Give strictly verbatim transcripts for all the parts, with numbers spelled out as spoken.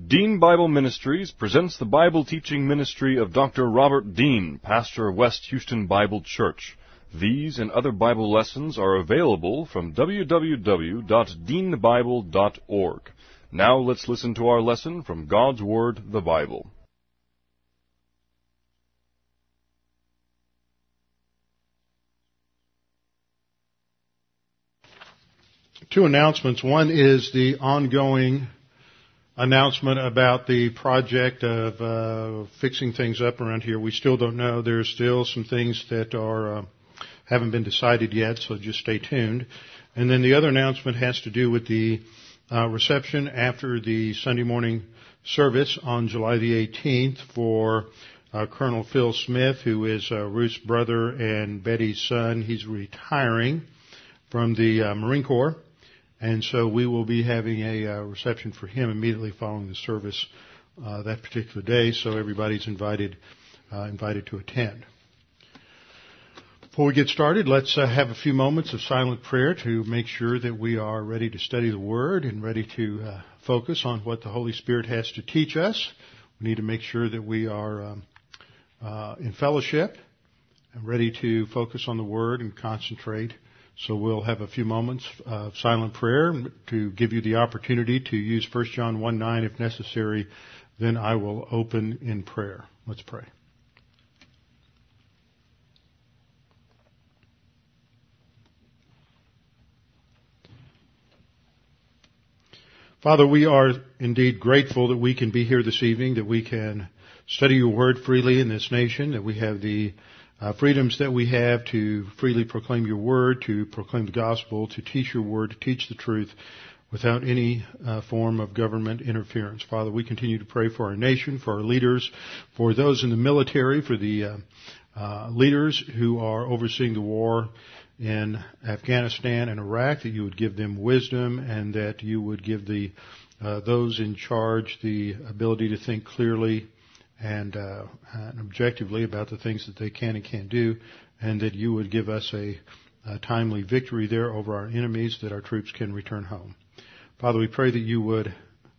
Dean Bible Ministries presents the Bible teaching ministry of Doctor Robert Dean, pastor of West Houston Bible Church. These and other Bible lessons are available from w w w dot dean bible dot org. Now let's listen to our lesson from God's Word, the Bible. Two announcements. One is the ongoing announcement about the project of uh, fixing things up around here. We still don't know. There's still some things that are uh, haven't been decided yet, so just stay tuned. And then the other announcement has to do with the uh, reception after the Sunday morning service on July the eighteenth for uh, Colonel Phil Smith, who is uh, Ruth's brother and Betty's son. He's retiring from the uh, Marine Corps. And so we will be having a uh, reception for him immediately following the service uh, that particular day. So everybody's invited uh, invited to attend. Before we get started, let's uh, have a few moments of silent prayer to make sure that we are ready to study the Word and ready to uh, focus on what the Holy Spirit has to teach us. We need to make sure that we are um, uh, in fellowship and ready to focus on the Word and concentrate. So we'll have a few moments of silent prayer to give you the opportunity to use First John one nine if necessary. Then I will open in prayer. Let's pray. Father, we are indeed grateful that we can be here this evening, that we can study your word freely in this nation, that we have the Uh, freedoms that we have to freely proclaim your word, to proclaim the gospel, to teach your word, to teach the truth without any uh, form of government interference. Father, we continue to pray for our nation, for our leaders, for those in the military, for the uh, uh, leaders who are overseeing the war in Afghanistan and Iraq, that you would give them wisdom and that you would give the uh, those in charge the ability to think clearly and, uh, and objectively about the things that they can and can't do, and that you would give us a, a timely victory there over our enemies, that our troops can return home. Father, we pray that you would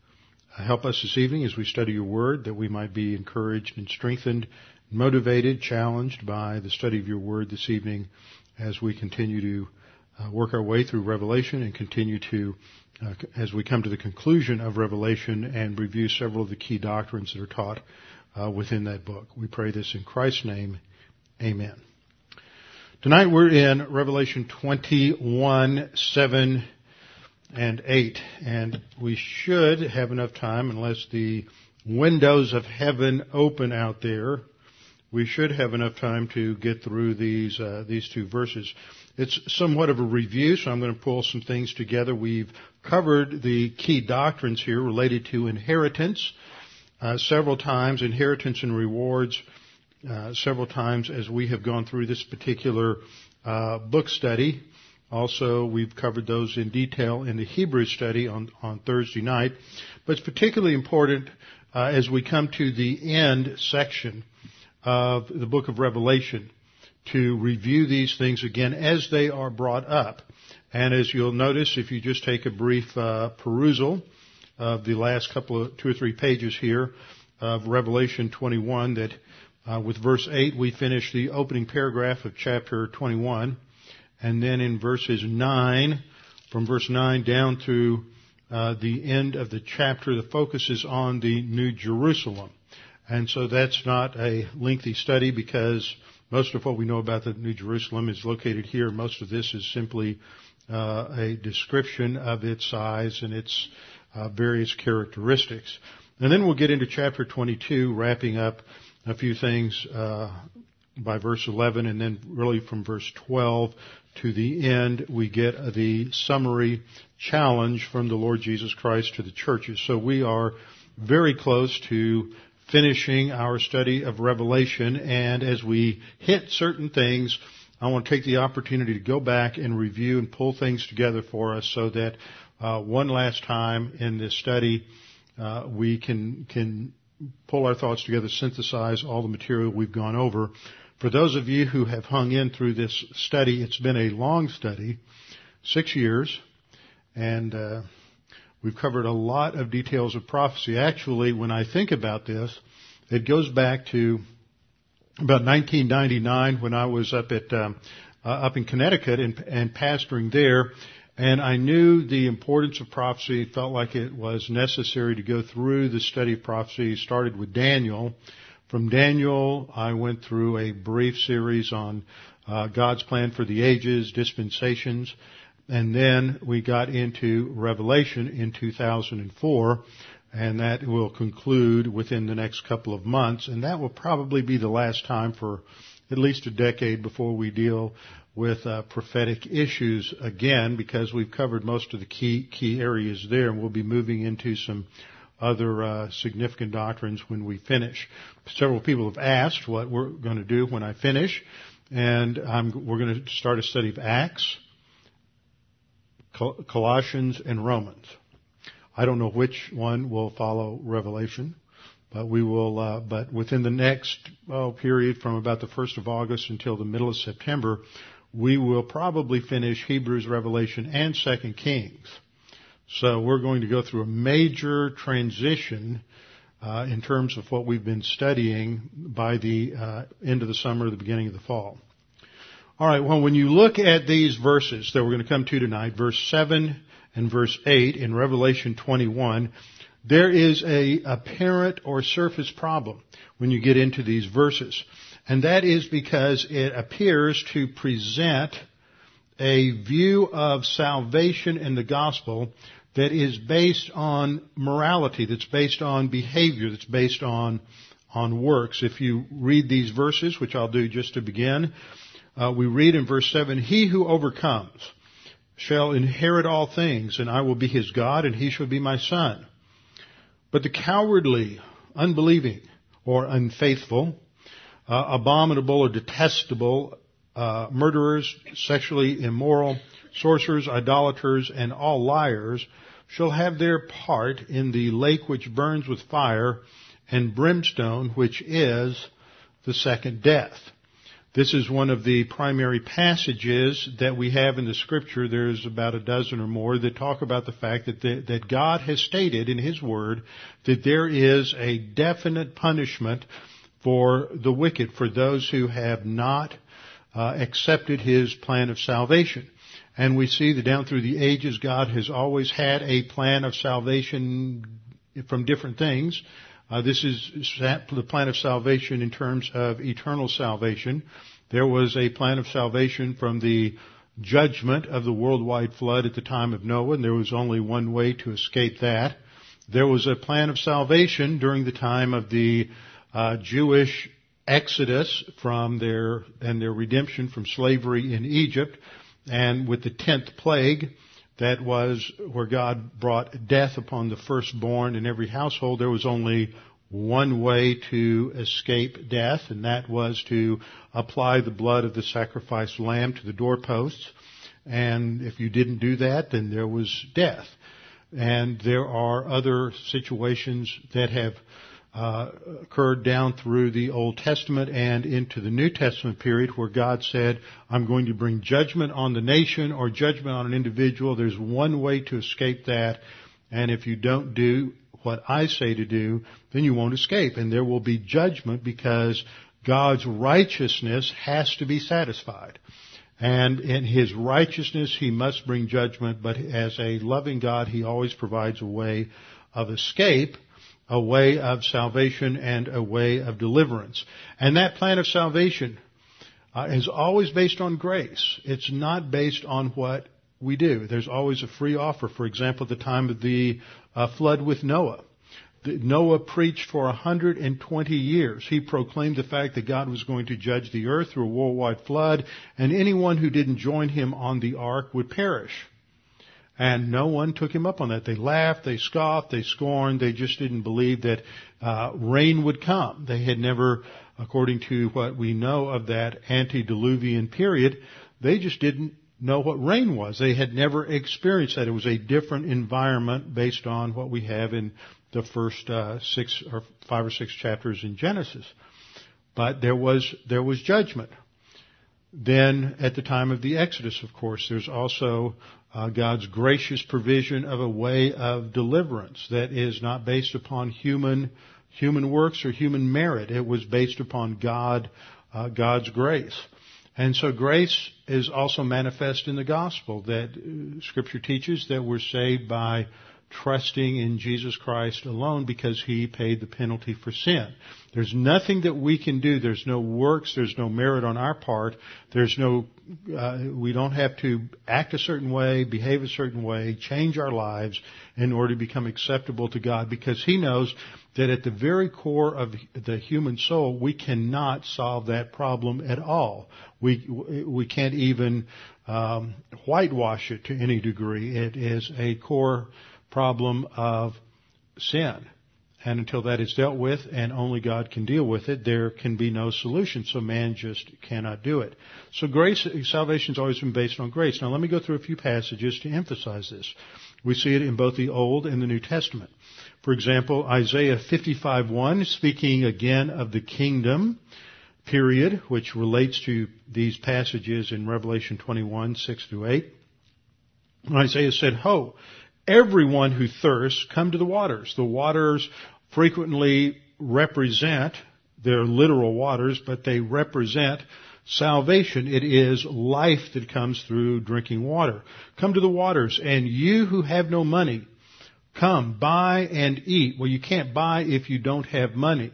help us this evening as we study your word, that we might be encouraged and strengthened, motivated, challenged by the study of your word this evening as we continue to uh, work our way through Revelation and continue to, uh, as we come to the conclusion of Revelation and review several of the key doctrines that are taught Uh, within that book. We pray this in Christ's name. Amen. Tonight we're in Revelation twenty-one, seven and eight. And we should have enough time, unless the windows of heaven open out there, we should have enough time to get through these, uh, these two verses. It's somewhat of a review, so I'm going to pull some things together. We've covered the key doctrines here related to inheritance, Uh, several times, inheritance and rewards, uh, several times as we have gone through this particular uh, book study. Also, we've covered those in detail in the Hebrew study on, on Thursday night. But it's particularly important uh, as we come to the end section of the book of Revelation to review these things again as they are brought up. And as you'll notice, if you just take a brief uh, perusal of the last couple of two or three pages here of Revelation twenty-one, that uh, with verse eight we finish the opening paragraph of chapter twenty-one, and then in verses nine, from verse nine down through uh, the end of the chapter, the focus is on the New Jerusalem. And so that's not a lengthy study, because most of what we know about the New Jerusalem is located here. Most of this is simply uh, a description of its size and its Uh, various characteristics. And then we'll get into chapter twenty-two, wrapping up a few things uh, by verse eleven, and then really from verse twelve to the end, we get the summary challenge from the Lord Jesus Christ to the churches. So we are very close to finishing our study of Revelation, and as we hit certain things, I want to take the opportunity to go back and review and pull things together for us so that Uh, one last time in this study, uh, we can can pull our thoughts together, synthesize all the material we've gone over. For those of you who have hung in through this study, it's been a long study, six years, and uh, We've covered a lot of details of prophecy. Actually, when I think about this, it goes back to about nineteen ninety-nine when I was up at um, uh, up in Connecticut and, and pastoring there, and I knew the importance of prophecy. It felt like it was necessary to go through the study of prophecy. It started with Daniel. From Daniel, I went through a brief series on uh, God's plan for the ages, dispensations, and then we got into Revelation in two thousand four, and that will conclude within the next couple of months, and that will probably be the last time for at least a decade before we deal with uh, prophetic issues again, because we've covered most of the key key areas there, and we'll be moving into some other uh, significant doctrines when we finish. Several people have asked what we're going to do when I finish, and I'm, we're going to start a study of Acts, Col- Colossians, and Romans. I don't know which one will follow Revelation, but we will. Uh, but within the next oh, period, from about the first of August until the middle of September, we will probably finish Hebrews, Revelation, and Second Kings. So we're going to go through a major transition uh, in terms of what we've been studying by the uh, end of the summer, the beginning of the fall. All right, well, when you look at these verses that we're going to come to tonight, verse seven and verse eight in Revelation twenty-one, there is a apparent or surface problem when you get into these verses. And that is because it appears to present a view of salvation in the gospel that is based on morality, that's based on behavior, that's based on on works. If you read these verses, which I'll do just to begin, uh, we read in verse seven, "He who overcomes shall inherit all things, and I will be his God, and he shall be my son. But the cowardly, unbelieving, or unfaithful, uh, abominable or detestable, uh, murderers, sexually immoral, sorcerers, idolaters, and all liars shall have their part in the lake which burns with fire and brimstone, which is the second death." This is one of the primary passages that we have in the Scripture. There's about a dozen or more that talk about the fact that the, that God has stated in His Word that there is a definite punishment for the wicked, for those who have not uh, accepted His plan of salvation. And we see that down through the ages, God has always had a plan of salvation from different things. Uh, this is the plan of salvation in terms of eternal salvation. There was a plan of salvation from the judgment of the worldwide flood at the time of Noah, and there was only one way to escape that. There was a plan of salvation during the time of the uh, Jewish exodus from their and their redemption from slavery in Egypt. And with the tenth plague, that was where God brought death upon the firstborn in every household. There was only one way to escape death, and that was to apply the blood of the sacrificed lamb to the doorposts. And if you didn't do that, then there was death. And there are other situations that have Uh, occurred down through the Old Testament and into the New Testament period where God said, I'm going to bring judgment on the nation or judgment on an individual. There's one way to escape that, and if you don't do what I say to do, then you won't escape, and there will be judgment because God's righteousness has to be satisfied. And in His righteousness, He must bring judgment, but as a loving God, He always provides a way of escape, a way of salvation, and a way of deliverance. And that plan of salvation uh, is always based on grace. It's not based on what we do. There's always a free offer. For example, at the time of the uh, flood with Noah, the, Noah preached for one hundred twenty years. He proclaimed the fact that God was going to judge the earth through a worldwide flood, and anyone who didn't join him on the ark would perish. And no one took him up on that. They laughed, they scoffed, they scorned. They just didn't believe that uh, rain would come. They had never, according to what we know of that antediluvian period, they just didn't know what rain was. They had never experienced that. It was a different environment based on what we have in the first uh, six or five or six chapters in Genesis. But there was there was judgment. Then, at the time of the Exodus, of course, there's also uh, God's gracious provision of a way of deliverance that is not based upon human human works or human merit. It was based upon God, uh, God's grace. And so grace is also manifest in the gospel, that uh, Scripture teaches that we're saved by trusting in Jesus Christ alone because He paid the penalty for sin. There's nothing that we can do. There's no works. There's no merit on our part. There's no, uh, we don't have to act a certain way, behave a certain way, change our lives in order to become acceptable to God, because He knows that at the very core of the human soul, we cannot solve that problem at all. We, we can't even um, whitewash it to any degree. It is a core problem of sin. And until that is dealt with, and only God can deal with it, there can be no solution. So man just cannot do it. So grace, salvation has always been based on grace. Now let me go through a few passages to emphasize this. We see it in both the Old and the New Testament. For example, Isaiah fifty-five one, speaking again of the kingdom period, which relates to these passages in Revelation twenty-one, six through eight. Isaiah said, "Ho, everyone who thirsts, come to the waters." The waters frequently represent, they're literal waters, but they represent salvation. It is life that comes through drinking water. "Come to the waters, and you who have no money, come, buy and eat." Well, you can't buy if you don't have money.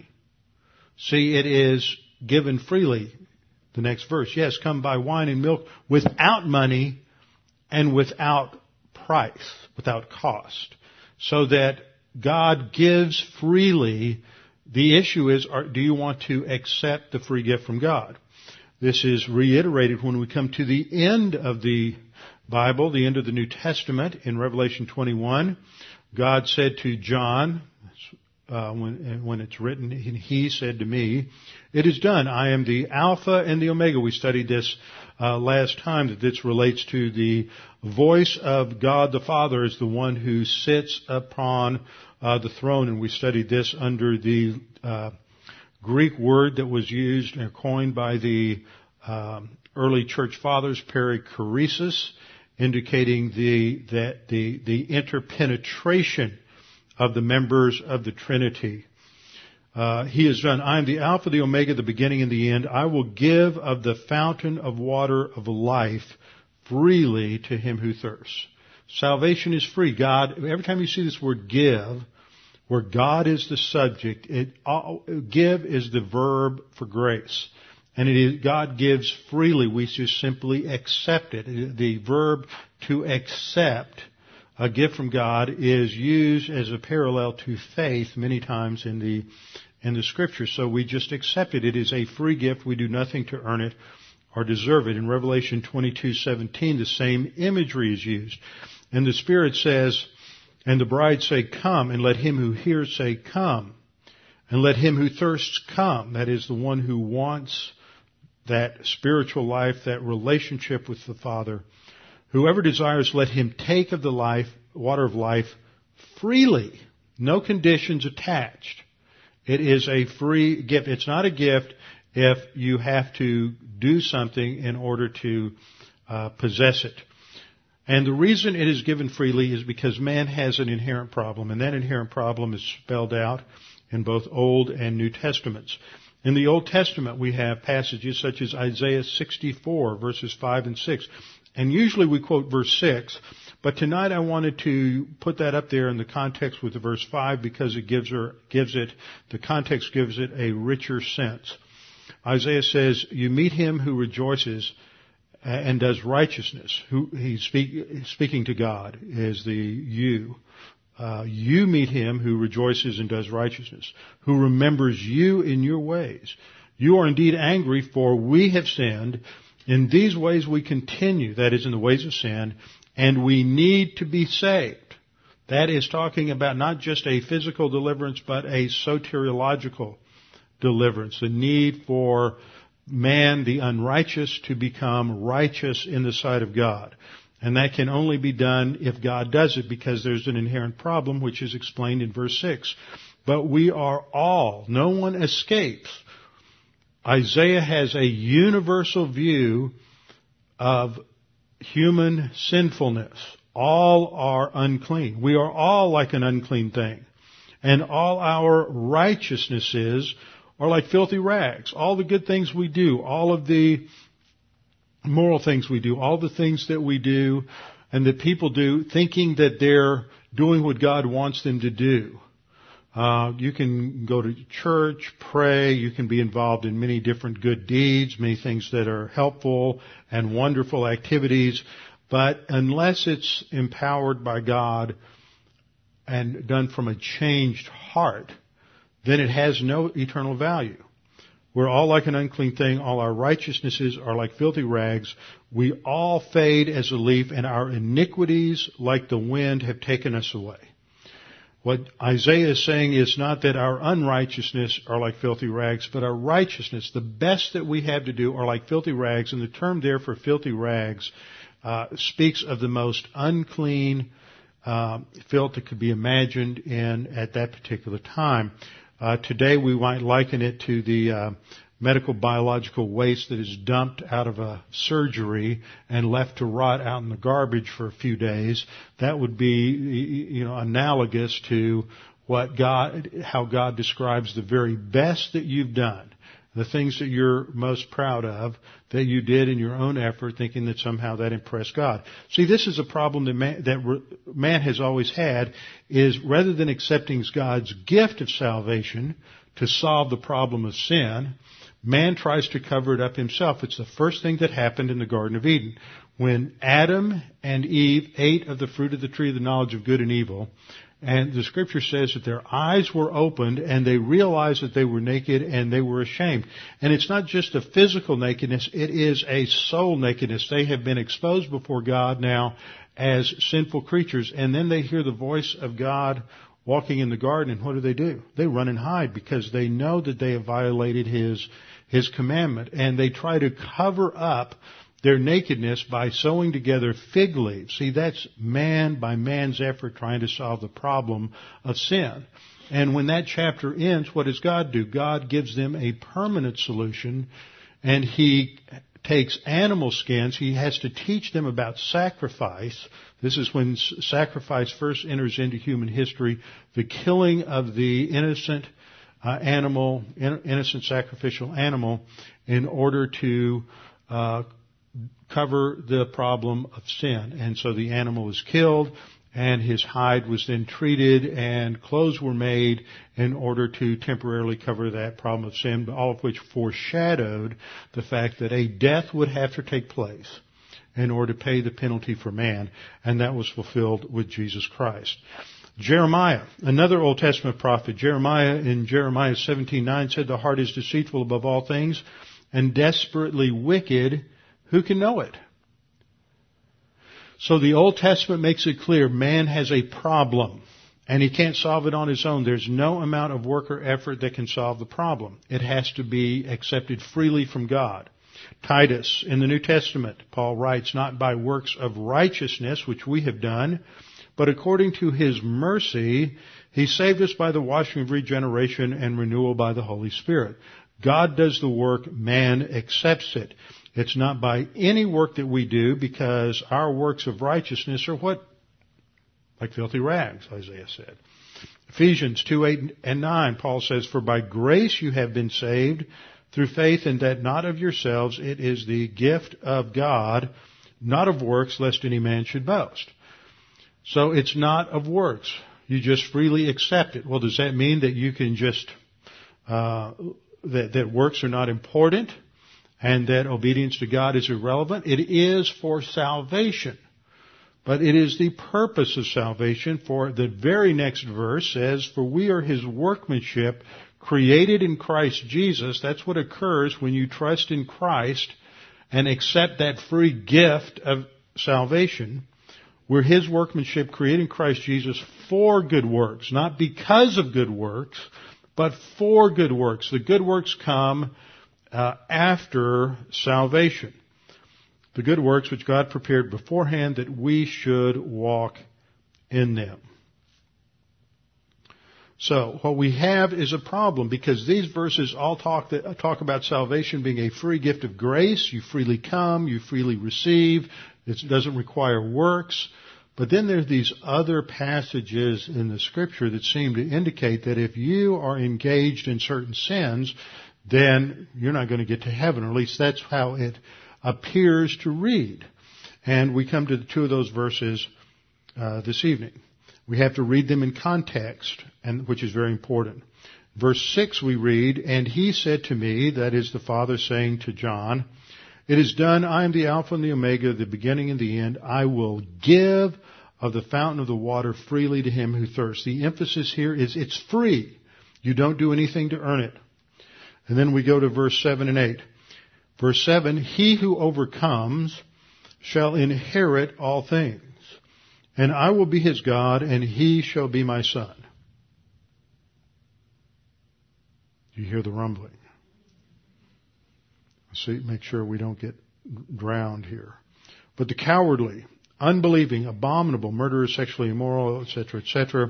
See, it is given freely. The next verse, "Yes, come buy wine and milk without money and without price, without cost." So that God gives freely. The issue is, are, do you want to accept the free gift from God? This is reiterated when we come to the end of the Bible, the end of the New Testament. In Revelation twenty-one, God said to John, uh, when, when it's written, He said to me, "It is done. I am the Alpha and the Omega." We studied this uh, last time, that this relates to the voice of God the Father as the one who sits upon uh, the throne. And we studied this under the uh, Greek word that was used and coined by the um, early church fathers, perichoresis, indicating the that the the interpenetration of the members of the Trinity. Uh, he has done, "I am the Alpha, the Omega, the beginning and the end. I will give of the fountain of water of life freely to him who thirsts." Salvation is free. God, every time you see this word "give," where God is the subject, it, uh, give is the verb for grace. And it is, God gives freely. We just simply accept it. The verb to accept a gift from God is used as a parallel to faith many times in the in the Scripture. So we just accept it. It is a free gift. We do nothing to earn it or deserve it. In Revelation twenty-two seventeen, the same imagery is used. And the Spirit says, and the bride say, "Come," and let him who hears say, "Come." And let him who thirsts come. That is the one who wants that spiritual life, that relationship with the Father. "Whoever desires, let him take of the life, water of life freely." No conditions attached. It is a free gift. It's not a gift if you have to do something in order to uh, possess it. And the reason it is given freely is because man has an inherent problem, and that inherent problem is spelled out in both Old and New Testaments. In the Old Testament, we have passages such as Isaiah sixty-four, verses five and six. And usually we quote verse six, but tonight I wanted to put that up there in the context with the verse five because it gives her, gives it, the context gives it a richer sense. Isaiah says, "You meet him who rejoices and does righteousness." Who he's speak, speaking to God is the you. Uh, you meet him who rejoices and does righteousness, who remembers you in your ways. "You are indeed angry, for we have sinned. In these ways we continue," that is, in the ways of sin, "and we need to be saved." That is talking about not just a physical deliverance, but a soteriological deliverance, the need for man, the unrighteous, to become righteous in the sight of God. And that can only be done if God does it, because there's an inherent problem, which is explained in verse six. But we are all, no one escapes. Isaiah has a universal view of human sinfulness. All are unclean. We are all like an unclean thing. And all our righteousnesses are like filthy rags. All the good things we do, all of the moral things we do, all the things that we do and that people do, thinking that they're doing what God wants them to do. Uh, you can go to church, pray, you can be involved in many different good deeds, many things that are helpful and wonderful activities, but unless it's empowered by God and done from a changed heart, then it has no eternal value. We're all like an unclean thing. All our righteousnesses are like filthy rags. We all fade as a leaf, and our iniquities, like the wind, have taken us away. What Isaiah is saying is not that our unrighteousness are like filthy rags, but our righteousness, the best that we have to do, are like filthy rags. And the term there for filthy rags uh, speaks of the most unclean uh, filth that could be imagined in at that particular time. Uh, today we might liken it to the uh, medical biological waste that is dumped out of a surgery and left to rot out in the garbage for a few days. That would be, you know, analogous to what God, how God describes the very best that you've done, the things that you're most proud of that you did in your own effort, thinking that somehow that impressed God. See, this is a problem that man, that man has always had, is rather than accepting God's gift of salvation to solve the problem of sin, man tries to cover it up himself. It's the first thing that happened in the Garden of Eden. When Adam and Eve ate of the fruit of the tree of the knowledge of good and evil, and the scripture says that their eyes were opened and they realized that they were naked and they were ashamed. And it's not just a physical nakedness, it is a soul nakedness. They have been exposed before God now as sinful creatures, and then they hear the voice of God walking in the garden, and what do they do? They run and hide because they know that they have violated His, His commandment, and they try to cover up their nakedness by sewing together fig leaves. See, that's man by man's effort trying to solve the problem of sin. And when that chapter ends, what does God do? God gives them a permanent solution, and He takes animal skins. He has to teach them about sacrifice. This is when sacrifice first enters into human history, the killing of the innocent uh, animal, innocent sacrificial animal, in order to uh cover the problem of sin. And so the animal was killed, and his hide was then treated, and clothes were made in order to temporarily cover that problem of sin, all of which foreshadowed the fact that a death would have to take place in order to pay the penalty for man, and that was fulfilled with Jesus Christ. Jeremiah, another Old Testament prophet, Jeremiah in Jeremiah seventeen nine said, "The heart is deceitful above all things and desperately wicked. Who can know it?" So the Old Testament makes it clear man has a problem, and he can't solve it on his own. There's no amount of work or effort that can solve the problem. It has to be accepted freely from God. Titus, in the New Testament, Paul writes, "Not by works of righteousness, which we have done, but according to His mercy, He saved us by the washing of regeneration and renewal by the Holy Spirit." God does the work, man accepts it. It's not by any work that we do, because our works of righteousness are what? Like filthy rags, Isaiah said. Ephesians two eight and nine, Paul says, "For by grace you have been saved through faith, and that not of yourselves, it is the gift of God, not of works, lest any man should boast." So it's not of works. You just freely accept it. Well, does that mean that you can just, uh, that, that works are not important? And that obedience to God is irrelevant? It is for salvation. But it is the purpose of salvation, for the very next verse says, "For we are His workmanship, created in Christ Jesus." That's what occurs when you trust in Christ and accept that free gift of salvation. We're His workmanship, created in Christ Jesus for good works, not because of good works, but for good works. The good works come Uh, after salvation. The good works which God prepared beforehand that we should walk in them. So what we have is a problem, because these verses all talk talk about salvation being a free gift of grace. You freely come, you freely receive. It doesn't require works. But then there's these other passages in the Scripture that seem to indicate that if you are engaged in certain sins, then you're not going to get to heaven, or at least that's how it appears to read. And we come to the two of those verses uh, this evening. We have to read them in context, and which is very important. Verse six we read, "And he said to me," that is the Father saying to John, "It is done. I am the Alpha and the Omega, the beginning and the end. I will give of the fountain of the water freely to him who thirsts." The emphasis here is it's free. You don't do anything to earn it. And then we go to verse seven and eight. Verse seven, "He who overcomes shall inherit all things, and I will be his God, and he shall be my son." You hear the rumbling. See, make sure we don't get drowned here. "But the cowardly, unbelieving, abominable, murderers, sexually immoral, et cetera, et cetera,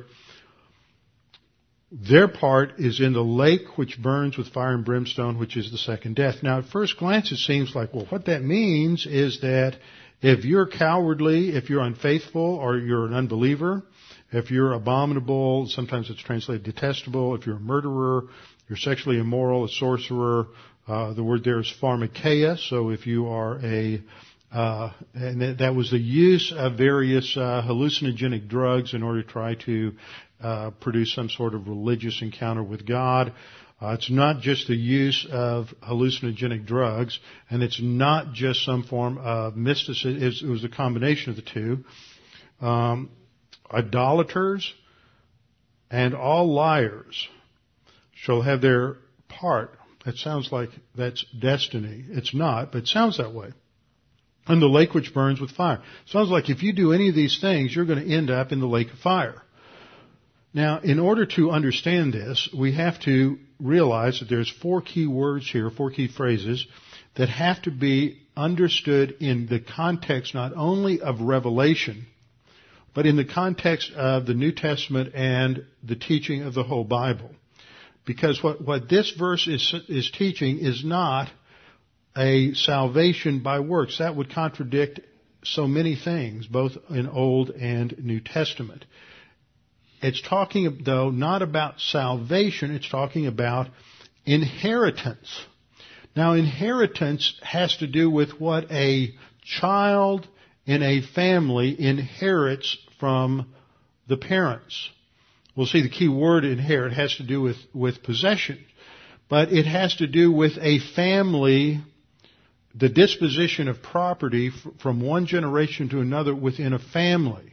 their part is in the lake which burns with fire and brimstone, which is the second death." Now, at first glance, it seems like, well, what that means is that if you're cowardly, if you're unfaithful, or you're an unbeliever, if you're abominable, sometimes it's translated detestable, if you're a murderer, you're sexually immoral, a sorcerer, uh, the word there is pharmakeia, so if you are a Uh, and that, that was the use of various uh, hallucinogenic drugs in order to try to uh, produce some sort of religious encounter with God. Uh, it's not just the use of hallucinogenic drugs, and it's not just some form of mysticism. It was a combination of the two. Um, idolaters and all liars shall have their part. That sounds like that's destiny. It's not, but it sounds that way. "And the lake which burns with fire." Sounds like if you do any of these things, you're going to end up in the lake of fire. Now, in order to understand this, we have to realize that there's four key words here, four key phrases, that have to be understood in the context not only of Revelation, but in the context of the New Testament and the teaching of the whole Bible. Because what, what this verse is, is teaching is not a salvation by works. That would contradict so many things, both in Old and New Testament. It's talking, though, not about salvation. It's talking about inheritance. Now, inheritance has to do with what a child in a family inherits from the parents. We'll see the key word inherit has to do with, with possession. But it has to do with a family, the disposition of property from one generation to another within a family.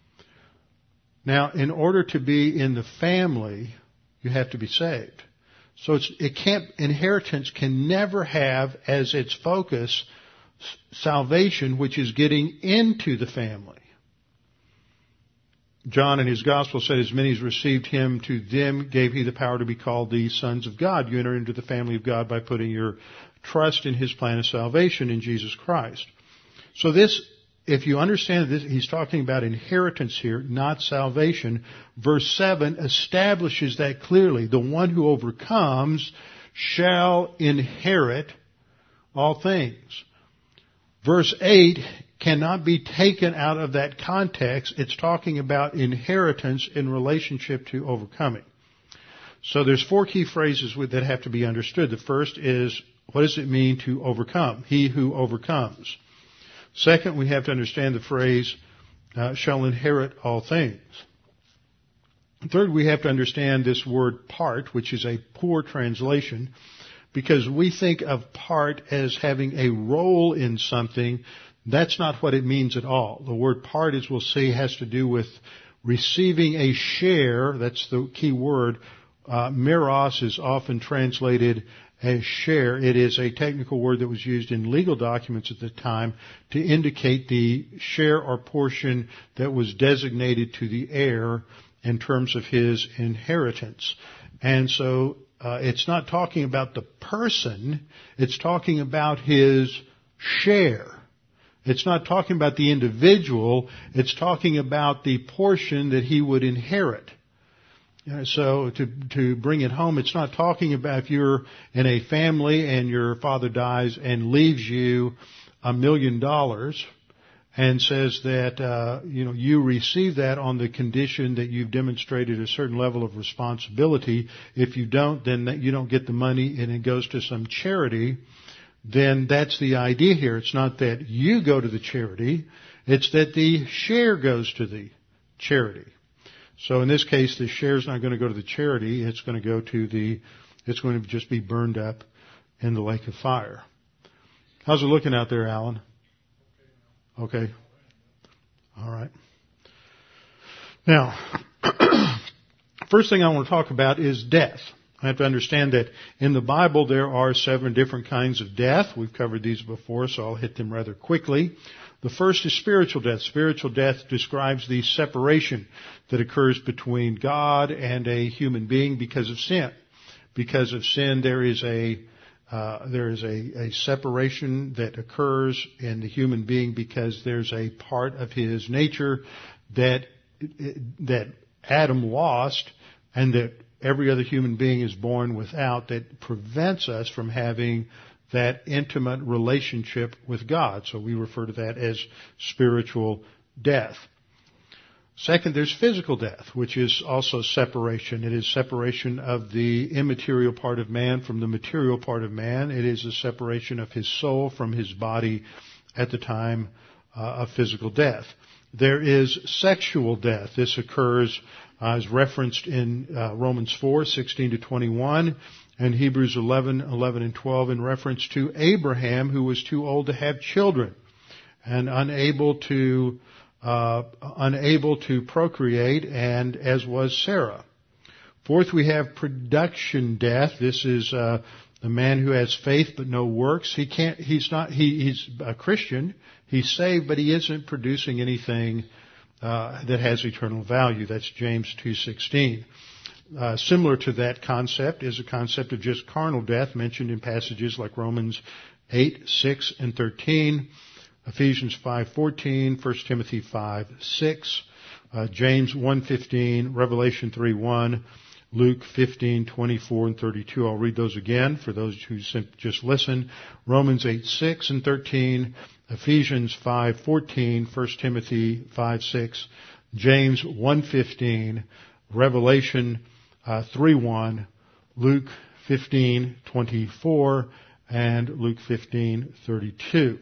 Now, in order to be in the family, you have to be saved. So it's, it can't, inheritance can never have as its focus salvation, which is getting into the family. John in his gospel said, "As many as received him, to them gave he the power to be called the sons of God." You enter into the family of God by putting your trust in his plan of salvation in Jesus Christ. So this, if you understand this, he's talking about inheritance here, not salvation. Verse seven establishes that clearly. The one who overcomes shall inherit all things. Verse eight cannot be taken out of that context. It's talking about inheritance in relationship to overcoming. So there's four key phrases that have to be understood. The first is, what does it mean to overcome? He who overcomes. Second, we have to understand the phrase, uh, shall inherit all things. Third, we have to understand this word part, which is a poor translation, because we think of part as having a role in something. That's not what it means at all. The word part, as we'll see, has to do with receiving a share. That's the key word. Uh, meros is often translated as share. It is a technical word that was used in legal documents at the time to indicate the share or portion that was designated to the heir in terms of his inheritance. And so uh, it's not talking about the person. It's talking about his share. It's not talking about the individual. It's talking about the portion that he would inherit. Uh, So to to bring it home, it's not talking about if you're in a family and your father dies and leaves you a million dollars and says that uh, you know you receive that on the condition that you've demonstrated a certain level of responsibility. If you don't, then that you don't get the money and it goes to some charity. Then that's the idea here. It's not that you go to the charity; it's that the share goes to the charity. So in this case, the share is not going to go to the charity. It's going to go to the, it's going to just be burned up in the lake of fire. How's it looking out there, Alan? Okay. All right. Now, first thing I want to talk about is death. I have to understand that in the Bible there are seven different kinds of death. We've covered these before, so I'll hit them rather quickly. The first is spiritual death. Spiritual death describes the separation that occurs between God and a human being because of sin. Because of sin, there is a uh, there is a, a separation that occurs in the human being because there's a part of his nature that that Adam lost and that every other human being is born without, that prevents us from having that intimate relationship with God. So we refer to that as spiritual death. Second, there's physical death, which is also separation. It is separation of the immaterial part of man from the material part of man. It is a separation of his soul from his body at the time uh, of physical death. There is sexual death. This occurs uh, as referenced in uh, Romans four, sixteen to twenty-one. And Hebrews eleven, eleven and twelve in reference to Abraham, who was too old to have children and unable to, uh, unable to procreate, and as was Sarah. Fourth, we have production death. This is, uh, the man who has faith but no works. He can't, he's not, he, he's a Christian. He's saved, but he isn't producing anything, uh, that has eternal value. That's James two sixteen. Uh, similar to that concept is a concept of just carnal death mentioned in passages like Romans eight, six, and thirteen, Ephesians five, fourteen, First Timothy five, six, uh, James one, fifteen, Revelation three, one, Luke fifteen, twenty-four, and thirty-two. I'll read those again for those who just listen. Romans eight, six, and thirteen, Ephesians five, fourteen, First Timothy five, six, James one, fifteen, Revelation Uh, three one, Luke fifteen twenty-four, and Luke fifteen thirty-two.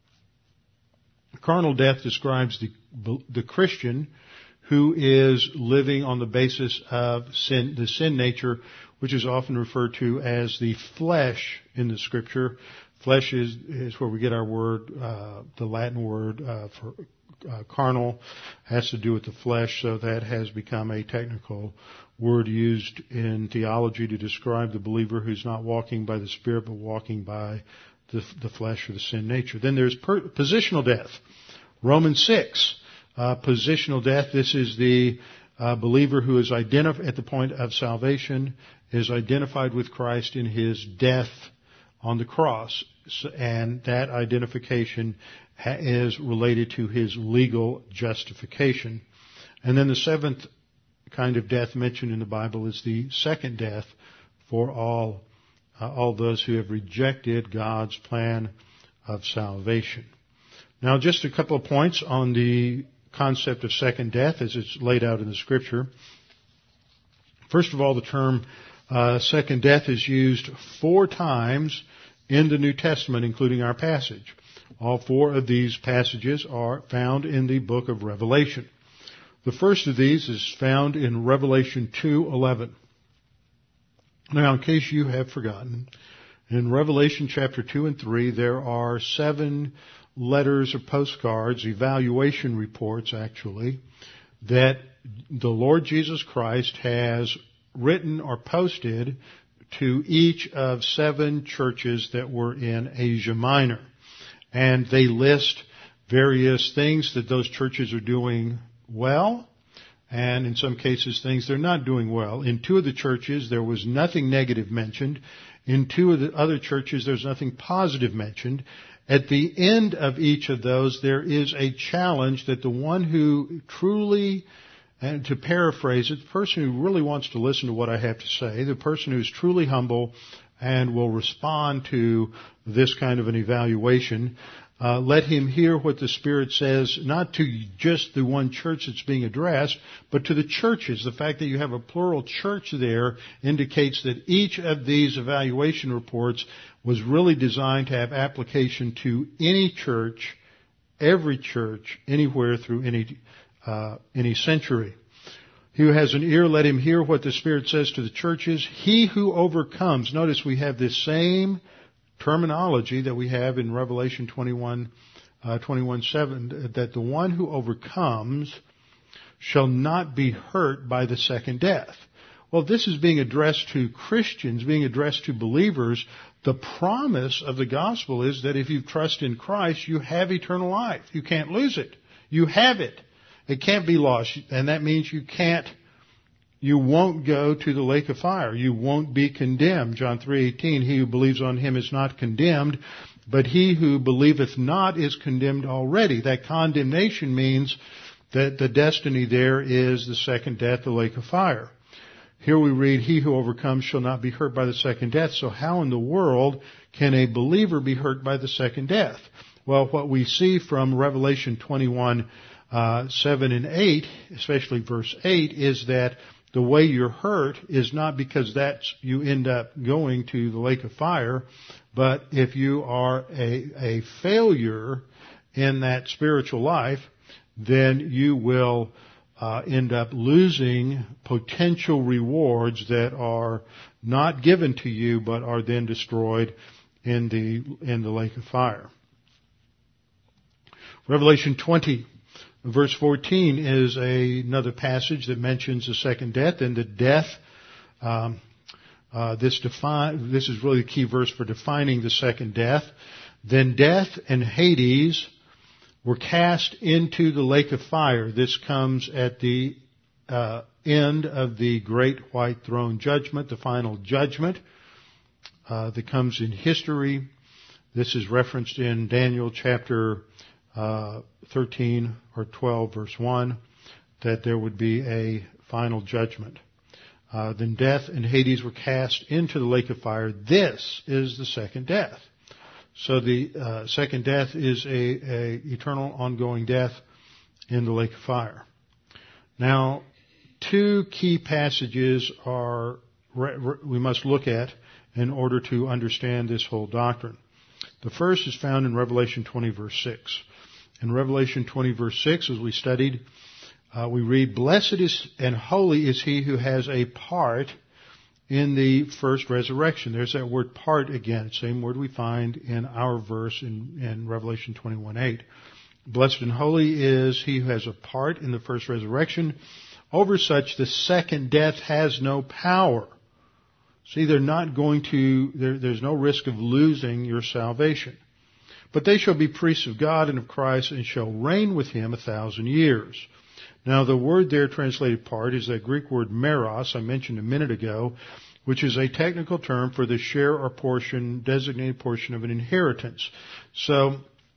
Carnal death describes the the Christian who is living on the basis of sin, the sin nature, which is often referred to as the flesh in the Scripture. Flesh is is where we get our word, uh, the Latin word uh, for uh, carnal, has to do with the flesh, so that has become a technical word used in theology to describe the believer who's not walking by the Spirit but walking by the, the flesh or the sin nature. Then there's per, positional death. Romans six, uh, positional death. This is the uh, believer who is identified at the point of salvation, is identified with Christ in his death on the cross, and that identification ha- is related to his legal justification. And then the seventh kind of death mentioned in the Bible is the second death for all uh, all those who have rejected God's plan of salvation. Now, just a couple of points on the concept of second death as it's laid out in the Scripture. First of all, the term uh, second death is used four times in the New Testament, including our passage. All four of these passages are found in the book of Revelation. The first of these is found in Revelation two eleven. Now, in case you have forgotten, in Revelation chapter two and three, there are seven letters or postcards, evaluation reports actually, that the Lord Jesus Christ has written or posted to each of seven churches that were in Asia Minor. And they list various things that those churches are doing well, and in some cases things they're not doing well. In two of the churches there was nothing negative mentioned. In two of the other churches there's nothing positive mentioned. At the end of each of those there is a challenge that the one who truly And to paraphrase it, the person who really wants to listen to what I have to say, the person who's truly humble and will respond to this kind of an evaluation, uh, let him hear what the Spirit says, not to just the one church that's being addressed, but to the churches. The fact that you have a plural church there indicates that each of these evaluation reports was really designed to have application to any church, every church, anywhere through any uh, any century. He who has an ear, let him hear what the Spirit says to the churches. He who overcomes, notice we have this same terminology that we have in Revelation twenty-one, uh, twenty-one seven, that the one who overcomes shall not be hurt by the second death. Well, this is being addressed to Christians, being addressed to believers. The promise of the gospel is that if you trust in Christ, you have eternal life. You can't lose it. You have it. It can't be lost. And that means you can't, you won't go to the lake of fire. You won't be condemned. John three eighteen, he who believes on him is not condemned, but he who believeth not is condemned already. That condemnation means that the destiny there is the second death, the lake of fire. Here we read, he who overcomes shall not be hurt by the second death. So how in the world can a believer be hurt by the second death? Well, what we see from Revelation twenty-one, uh, seven and eight, especially verse eight, is that the way you're hurt is not because that's, you end up going to the lake of fire, but if you are a, a failure in that spiritual life, then you will Uh, end up losing potential rewards that are not given to you, but are then destroyed in the in the lake of fire. Revelation twenty, verse fourteen, is a, another passage that mentions the second death and the death. Um, uh, this define this is really the key verse for defining the second death. Then death and Hades were cast into the lake of fire. This comes at the uh, end of the great white throne judgment, the final judgment uh, that comes in history. This is referenced in Daniel chapter uh, thirteen or twelve, verse one, that there would be a final judgment. Uh, then death and Hades were cast into the lake of fire. This is the second death. So the uh, second death is a, a eternal ongoing death in the lake of fire. Now, two key passages are we must look at in order to understand this whole doctrine. The first is found in Revelation twenty, verse six. In Revelation twenty, verse six, as we studied, uh, we read, "Blessed is and holy is he who has a part in the first resurrection." There's that word part again, same word we find in our verse in, in Revelation twenty-one eight. Blessed and holy is he who has a part in the first resurrection. Over such the second death has no power. See, they're not going to, there, there's no risk of losing your salvation. But they shall be priests of God and of Christ and shall reign with him a thousand years. Now, the word there translated part is that Greek word meros I mentioned a minute ago, which is a technical term for the share or portion, designated portion of an inheritance. So,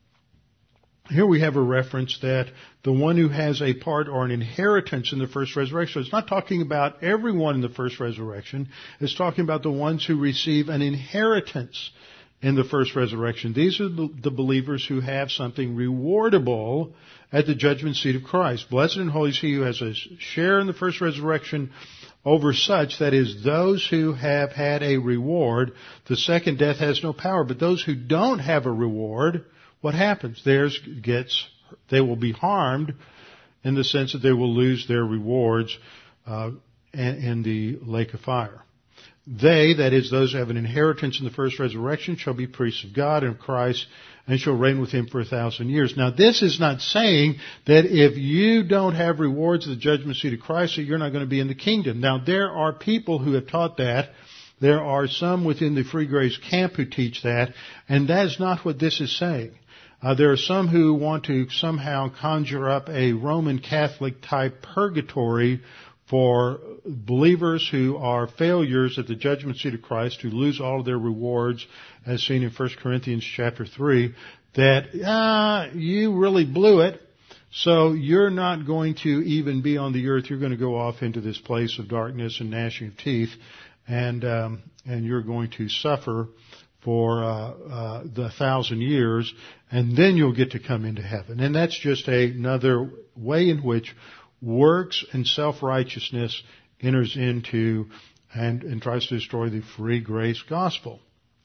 here we have a reference that the one who has a part or an inheritance in the first resurrection, it's not talking about everyone in the first resurrection, it's talking about the ones who receive an inheritance in the first resurrection. These are the believers who have something rewardable at the judgment seat of Christ. Blessed and holy is he who has a share in the first resurrection. Over such, that is, those who have had a reward, the second death has no power. But those who don't have a reward, what happens? Theirs gets, they will be harmed in the sense that they will lose their rewards uh, in the lake of fire. They, that is, those who have an inheritance in the first resurrection, shall be priests of God and of Christ, and shall reign with him for a thousand years. Now, this is not saying that if you don't have rewards at the judgment seat of Christ, that you're not going to be in the kingdom. Now, there are people who have taught that. There are some within the Free Grace camp who teach that, and that is not what this is saying. Uh, there are some who want to somehow conjure up a Roman Catholic type purgatory for believers who are failures at the judgment seat of Christ, who lose all of their rewards, as seen in First Corinthians chapter three, that, ah, you really blew it, So you're not going to even be on the earth. You're going to go off into this place of darkness and gnashing of teeth, and um, and you're going to suffer for uh, uh, the thousand years, and then you'll get to come into heaven. And that's just a, another way in which works and self-righteousness enters into and, and tries to destroy the free grace gospel.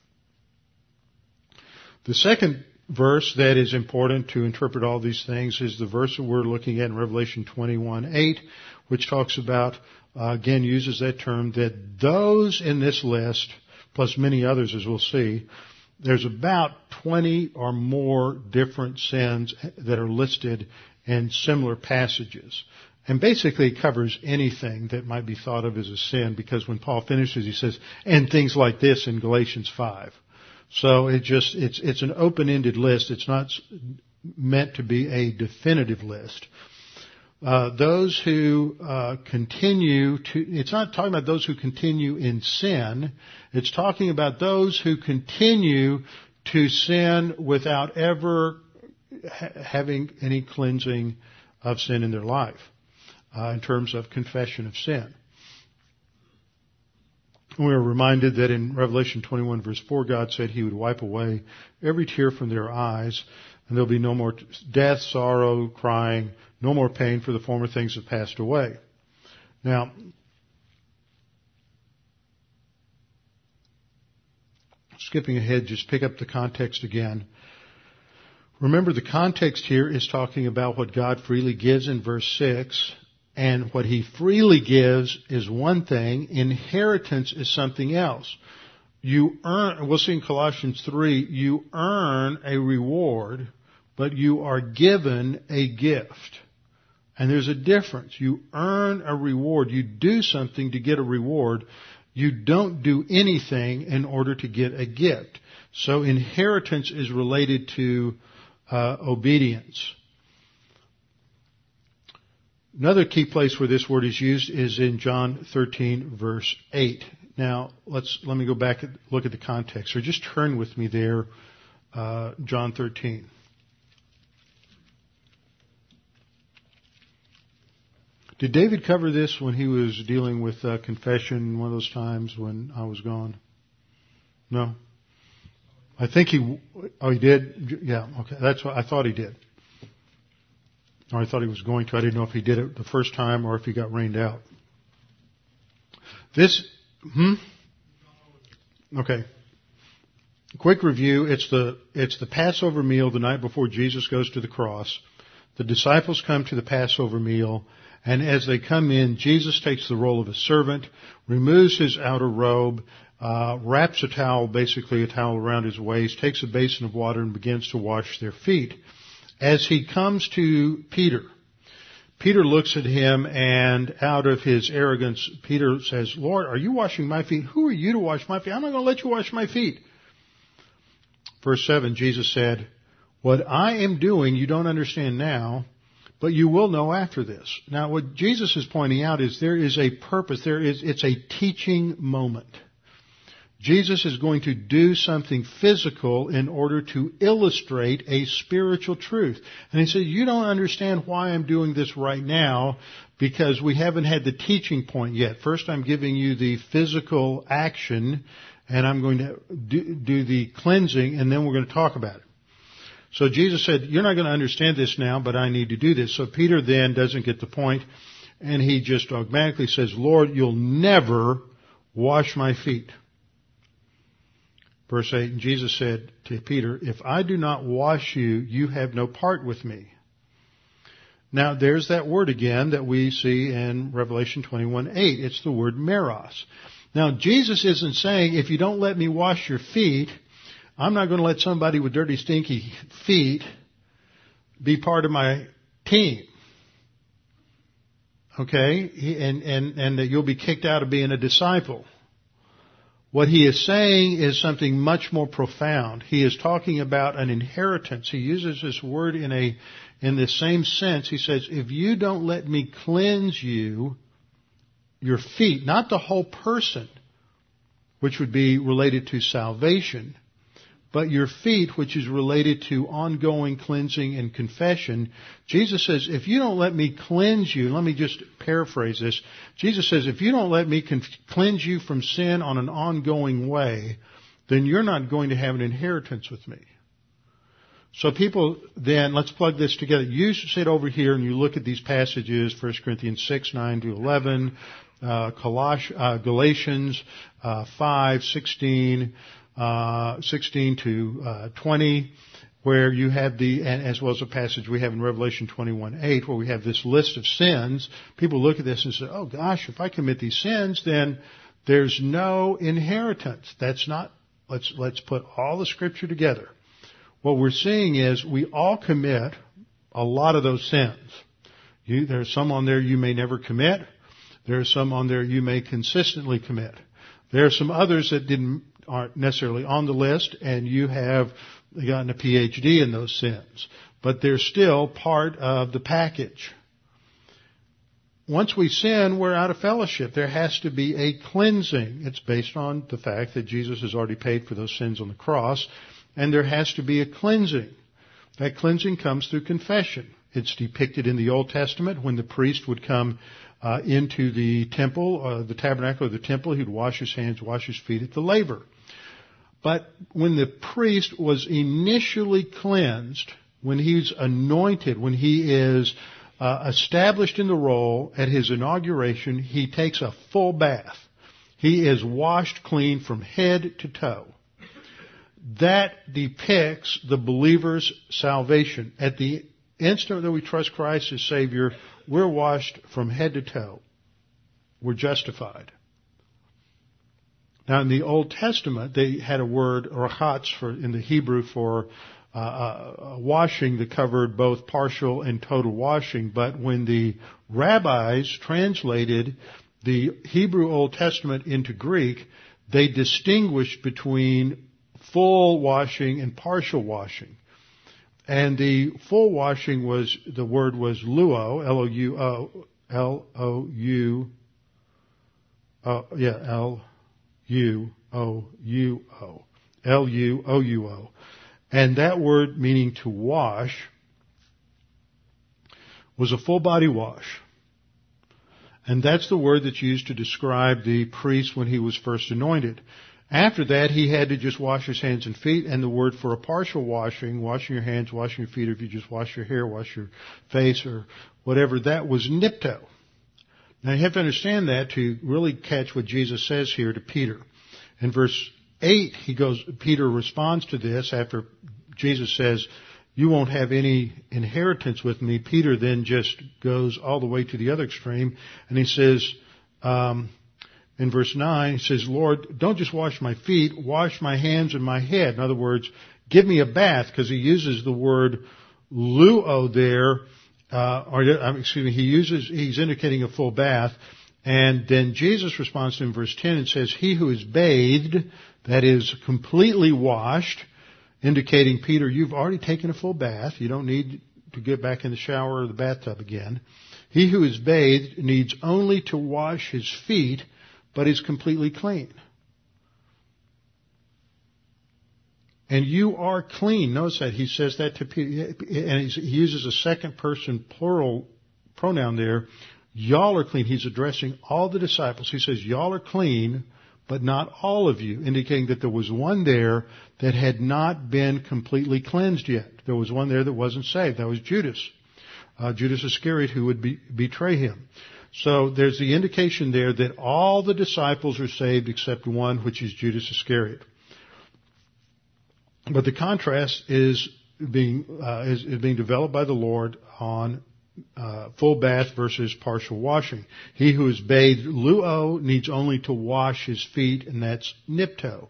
The second verse that is important to interpret all these things is the verse that we're looking at in Revelation twenty-one eight, which talks about, uh, again, uses that term, that those in this list, plus many others as we'll see, there's about twenty or more different sins that are listed in similar passages. And basically it covers anything that might be thought of as a sin, because when Paul finishes he says, and things like this in Galatians five. So it just, it's, it's an open-ended list. It's not meant to be a definitive list. Uh, those who, uh, continue to, it's not talking about those who continue in sin. It's talking about those who continue to sin without ever ha- having any cleansing of sin in their life, uh, in terms of confession of sin. We are reminded that in Revelation twenty-one verse four, God said He would wipe away every tear from their eyes, and there'll be no more death, sorrow, crying, no more pain, for the former things have passed away. Now, skipping ahead, just pick up the context again. Remember, the context here is talking about what God freely gives in verse six. And what He freely gives is one thing. Inheritance is something else. You earn, we'll see in Colossians three, you earn a reward, but you are given a gift. And there's a difference. You earn a reward. You do something to get a reward. You don't do anything in order to get a gift. So inheritance is related to uh, obedience. Another key place where this word is used is in John thirteen verse eight. Now, let's, let me go back and look at the context. Or just turn with me there, uh, John thirteen. Did David cover this when he was dealing with uh, confession one of those times when I was gone? No? I think he, oh he did? Yeah, okay. That's what I thought he did. Or I thought he was going to. I didn't know if he did it the first time or if he got rained out. This, hmm? Okay. Quick review. It's the, it's the Passover meal the night before Jesus goes to the cross. The disciples come to the Passover meal, and as they come in, Jesus takes the role of a servant, removes his outer robe, uh, wraps a towel, basically a towel around his waist, takes a basin of water and begins to wash their feet. As he comes to Peter, Peter looks at him, and out of his arrogance, Peter says, Lord, are you washing my feet? Who are you to wash my feet? I'm not going to let you wash my feet. Verse seven, Jesus said, what I am doing you don't understand now, but you will know after this. Now what Jesus is pointing out is there is a purpose. There is, it's a teaching moment. Jesus is going to do something physical in order to illustrate a spiritual truth. And he said, you don't understand why I'm doing this right now because we haven't had the teaching point yet. First I'm giving you the physical action and I'm going to do, do the cleansing and then we're going to talk about it. So Jesus said, you're not going to understand this now, but I need to do this. So Peter then doesn't get the point and he just dogmatically says, Lord, you'll never wash my feet. Verse eight, and Jesus said to Peter, if I do not wash you, you have no part with me. Now there's that word again that we see in Revelation twenty-one eight. It's the word meros. Now Jesus isn't saying, if you don't let me wash your feet, I'm not going to let somebody with dirty, stinky feet be part of my team. Okay? And, and, and that you'll be kicked out of being a disciple. What he is saying is something much more profound. He is talking about an inheritance. He uses this word in a, in the same sense. He says, if you don't let me cleanse you, your feet, not the whole person, which would be related to salvation, but your feet, which is related to ongoing cleansing and confession. Jesus says, if you don't let me cleanse you, let me just paraphrase this. Jesus says, if you don't let me con- cleanse you from sin on an ongoing way, then you're not going to have an inheritance with me. So people then, let's plug this together. You sit over here and you look at these passages, First Corinthians six, nine to eleven, uh, Coloss- uh Galatians uh, five, sixteen, uh, sixteen to uh, twenty, where you have the, and as well as a passage we have in Revelation twenty-one, eight, where we have this list of sins. People look at this and say, oh gosh, if I commit these sins, then there's no inheritance. That's not, let's, let's put all the scripture together. What we're seeing is we all commit a lot of those sins. You, there are some on there you may never commit. There are some on there you may consistently commit. There are some others that didn't, aren't necessarily on the list, and you have gotten a P H D in those sins. But they're still part of the package. Once we sin, we're out of fellowship. There has to be a cleansing. It's based on the fact that Jesus has already paid for those sins on the cross. And there has to be a cleansing. That cleansing comes through confession. It's depicted in the Old Testament when the priest would come uh, into the temple, uh, the tabernacle or the temple. He'd wash his hands, wash his feet at the laver. But when the priest was initially cleansed, when he's anointed, when he is uh, established in the role at his inauguration, he takes a full bath. He is washed clean from head to toe. That depicts the believer's salvation. At the instant that we trust Christ as Savior, we're washed from head to toe. We're justified. Now, in the Old Testament, they had a word, rachatz, for, in the Hebrew for uh, uh, washing that covered both partial and total washing. But when the rabbis translated the Hebrew Old Testament into Greek, they distinguished between full washing and partial washing. And the full washing was, the word was luo, L O U O, L O U, uh, yeah, L U O U O, L U O U O. And that word, meaning to wash, was a full body wash. And that's the word that's used to describe the priest when he was first anointed. After that, he had to just wash his hands and feet, and the word for a partial washing, washing your hands, washing your feet, or if you just wash your hair, wash your face, or whatever, that was nipto. Now you have to understand that to really catch what Jesus says here to Peter. In verse eight, he goes, Peter responds to this after Jesus says, you won't have any inheritance with me. Peter then just goes all the way to the other extreme, and he says, um, in verse nine, he says, Lord, don't just wash my feet, wash my hands and my head. In other words, give me a bath, because he uses the word luo there, uh, or, excuse me, he uses, he's indicating a full bath. And then Jesus responds to him in verse ten and says, he who is bathed, that is completely washed, indicating, Peter, you've already taken a full bath. You don't need to get back in the shower or the bathtub again. He who is bathed needs only to wash his feet, but is completely clean. And you are clean. Notice that he says that to Peter, and he uses a second person plural pronoun there. Y'all are clean. He's addressing all the disciples. He says, y'all are clean, but not all of you, indicating that there was one there that had not been completely cleansed yet. There was one there that wasn't saved. That was Judas. Uh, Judas Iscariot, who would be, betray him. So there's the indication there that all the disciples are saved except one, which is Judas Iscariot. But the contrast is being uh, is, is being developed by the Lord on uh, full bath versus partial washing. He who is bathed luo needs only to wash his feet, and that's nipto.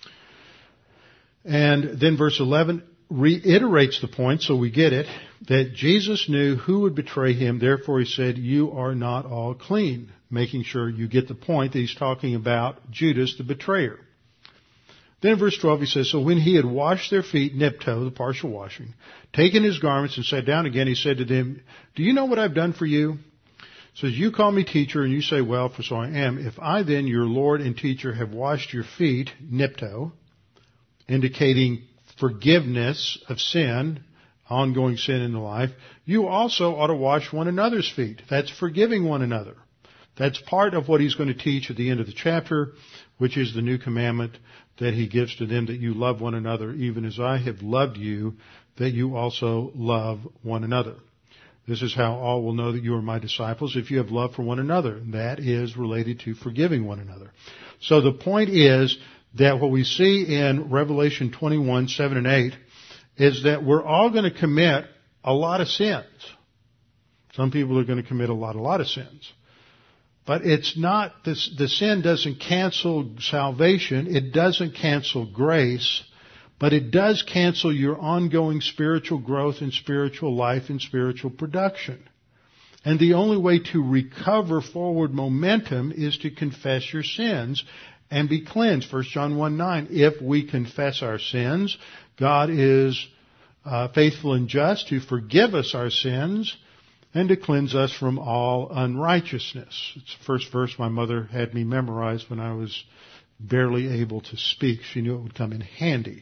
And then verse eleven reiterates the point, so we get it, that Jesus knew who would betray him. Therefore he said, you are not all clean, making sure you get the point that he's talking about Judas, the betrayer. Then in verse twelve he says, so when he had washed their feet, nipto, the partial washing, taken his garments and sat down again, he said to them, do you know what I've done for you? He says, you call me teacher, and you say, well, for so I am. If I then, your Lord and teacher, have washed your feet, nipto, indicating forgiveness of sin, ongoing sin in the life, you also ought to wash one another's feet. That's forgiving one another. That's part of what he's going to teach at the end of the chapter, which is the new commandment that he gives to them, that you love one another, even as I have loved you, that you also love one another. This is how all will know that you are my disciples, if you have love for one another. That is related to forgiving one another. So the point is that what we see in Revelation twenty-one, seven and eight is that we're all going to commit a lot of sins. Some people are going to commit a lot, a lot of sins. But it's not, this, the sin doesn't cancel salvation. It doesn't cancel grace. But it does cancel your ongoing spiritual growth and spiritual life and spiritual production. And the only way to recover forward momentum is to confess your sins and be cleansed. First John one nine, if we confess our sins, God is uh, faithful and just to forgive us our sins and to cleanse us from all unrighteousness. It's the first verse my mother had me memorize when I was barely able to speak. She knew it would come in handy.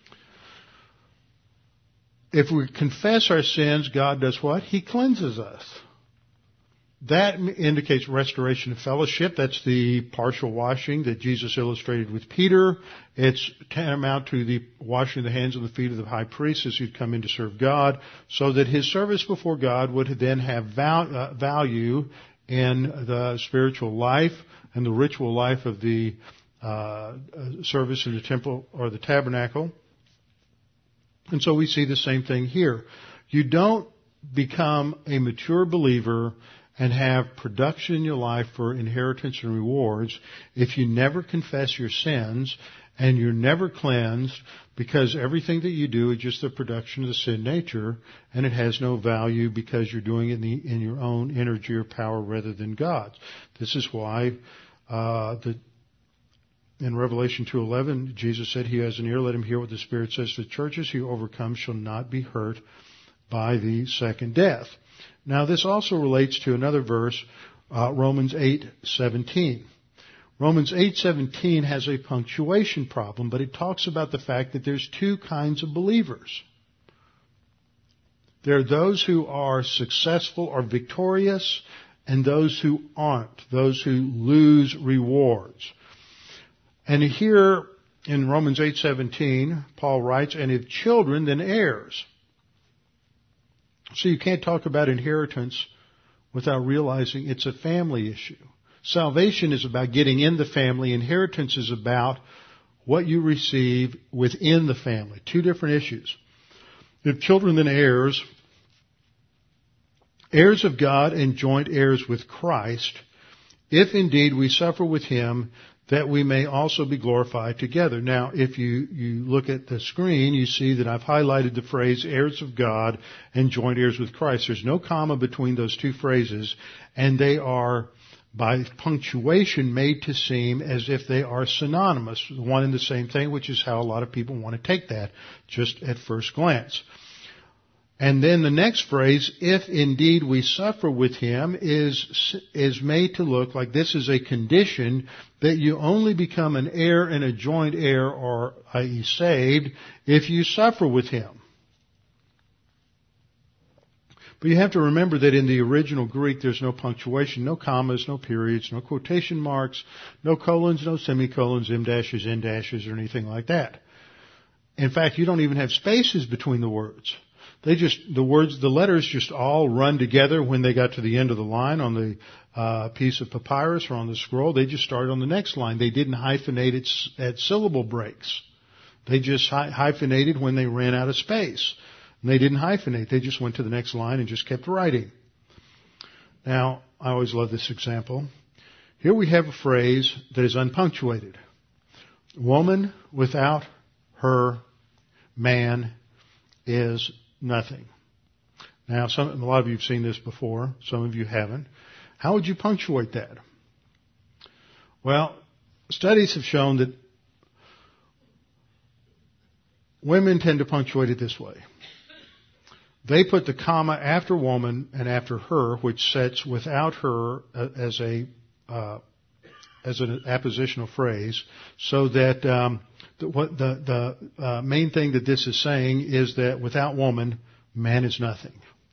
If we confess our sins, God does what? He cleanses us. That indicates restoration of fellowship. That's the partial washing that Jesus illustrated with Peter. It's tantamount to the washing the hands and the feet of the high priest as he'd come in to serve God, so that his service before God would then have value in the spiritual life and the ritual life of the uh, service in the temple or the tabernacle. And so we see the same thing here. You don't become a mature believer and have production in your life for inheritance and rewards if you never confess your sins and you're never cleansed, because everything that you do is just the production of the sin nature, and it has no value because you're doing it in, the, in your own energy or power rather than God's. This is why uh, the in Revelation two eleven, Jesus said, he who has an ear, let him hear what the Spirit says to the churches. He who overcomes shall not be hurt by the second death. Now, this also relates to another verse, uh, Romans eight seventeen. Romans eight seventeen has a punctuation problem, but it talks about the fact that there's two kinds of believers. There are those who are successful or victorious, and those who aren't, those who lose rewards. And here in Romans eight seventeen, Paul writes, and if children, then heirs. So you can't talk about inheritance without realizing it's a family issue. Salvation is about getting in the family. Inheritance is about what you receive within the family. Two different issues. If children, then heirs, heirs of God and joint heirs with Christ, if indeed we suffer with him, that we may also be glorified together. Now, if you, you look at the screen, you see that I've highlighted the phrase heirs of God and joint heirs with Christ. There's no comma between those two phrases, and they are, by punctuation, made to seem as if they are synonymous, one and the same thing, which is how a lot of people want to take that, just at first glance. And then the next phrase, if indeed we suffer with him, is is made to look like this is a condition that you only become an heir and a joint heir, or that is saved, if you suffer with him. But you have to remember that in the original Greek there's no punctuation, no commas, no periods, no quotation marks, no colons, no semicolons, em dashes, n dashes, or anything like that. In fact, you don't even have spaces between the words. They just, the words, the letters just all run together when they got to the end of the line on the uh, piece of papyrus or on the scroll. They just started on the next line. They didn't hyphenate it at syllable breaks. They just hy- hyphenated when they ran out of space. And they didn't hyphenate. They just went to the next line and just kept writing. Now, I always love this example. Here we have a phrase that is unpunctuated. Woman without her man is nothing. Now, some, a lot of you have seen this before. Some of you haven't. How would you punctuate that? Well, studies have shown that women tend to punctuate it this way. They put the comma after woman and after her, which sets without her as a uh, as an appositional phrase, so that um, the, what the, the uh, main thing that this is saying is that without woman, man is nothing.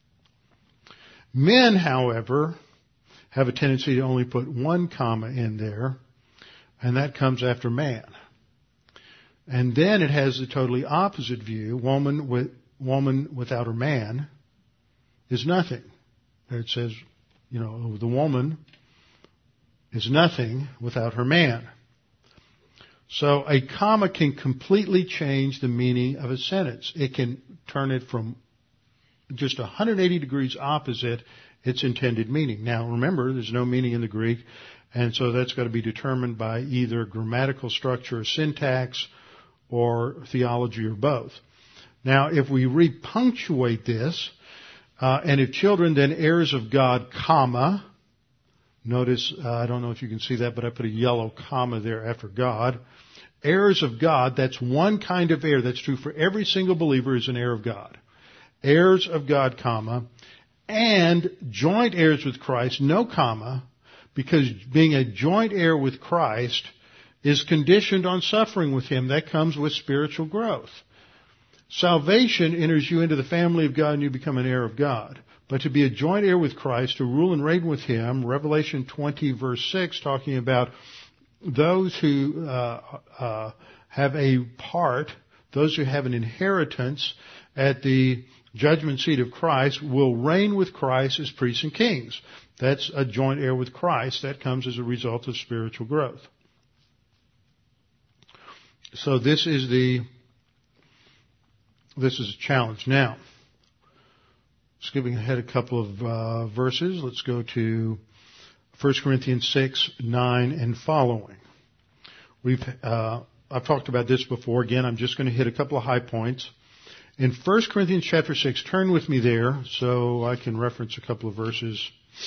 Men, however, have a tendency to only put one comma in there, and that comes after man. And then it has the totally opposite view. Woman with woman without her man is nothing. It says, you know, the woman is nothing without her man. So a comma can completely change the meaning of a sentence. It can turn it from just one hundred eighty degrees opposite its intended meaning. Now remember, there's no meaning in the Greek, and so that's got to be determined by either grammatical structure or syntax or theology or both. Now if we repunctuate this, uh, and if children then heirs of God, comma, notice, uh, I don't know if you can see that, but I put a yellow comma there after God. Heirs of God, that's one kind of heir. That's true for every single believer is an heir of God. Heirs of God, comma, and joint heirs with Christ, no comma, because being a joint heir with Christ is conditioned on suffering with Him. That comes with spiritual growth. Salvation enters you into the family of God and you become an heir of God. But to be a joint heir with Christ, to rule and reign with Him, Revelation twenty verse six, talking about those who uh, uh, have a part, those who have an inheritance at the judgment seat of Christ, will reign with Christ as priests and kings. That's a joint heir with Christ. That comes as a result of spiritual growth. So this is the this is a challenge. Now, skipping ahead a couple of uh, verses, let's go to First Corinthians six, nine, and following. We've uh, I've talked about this before. Again, I'm just going to hit a couple of high points. In First Corinthians chapter six, turn with me there so I can reference a couple of verses.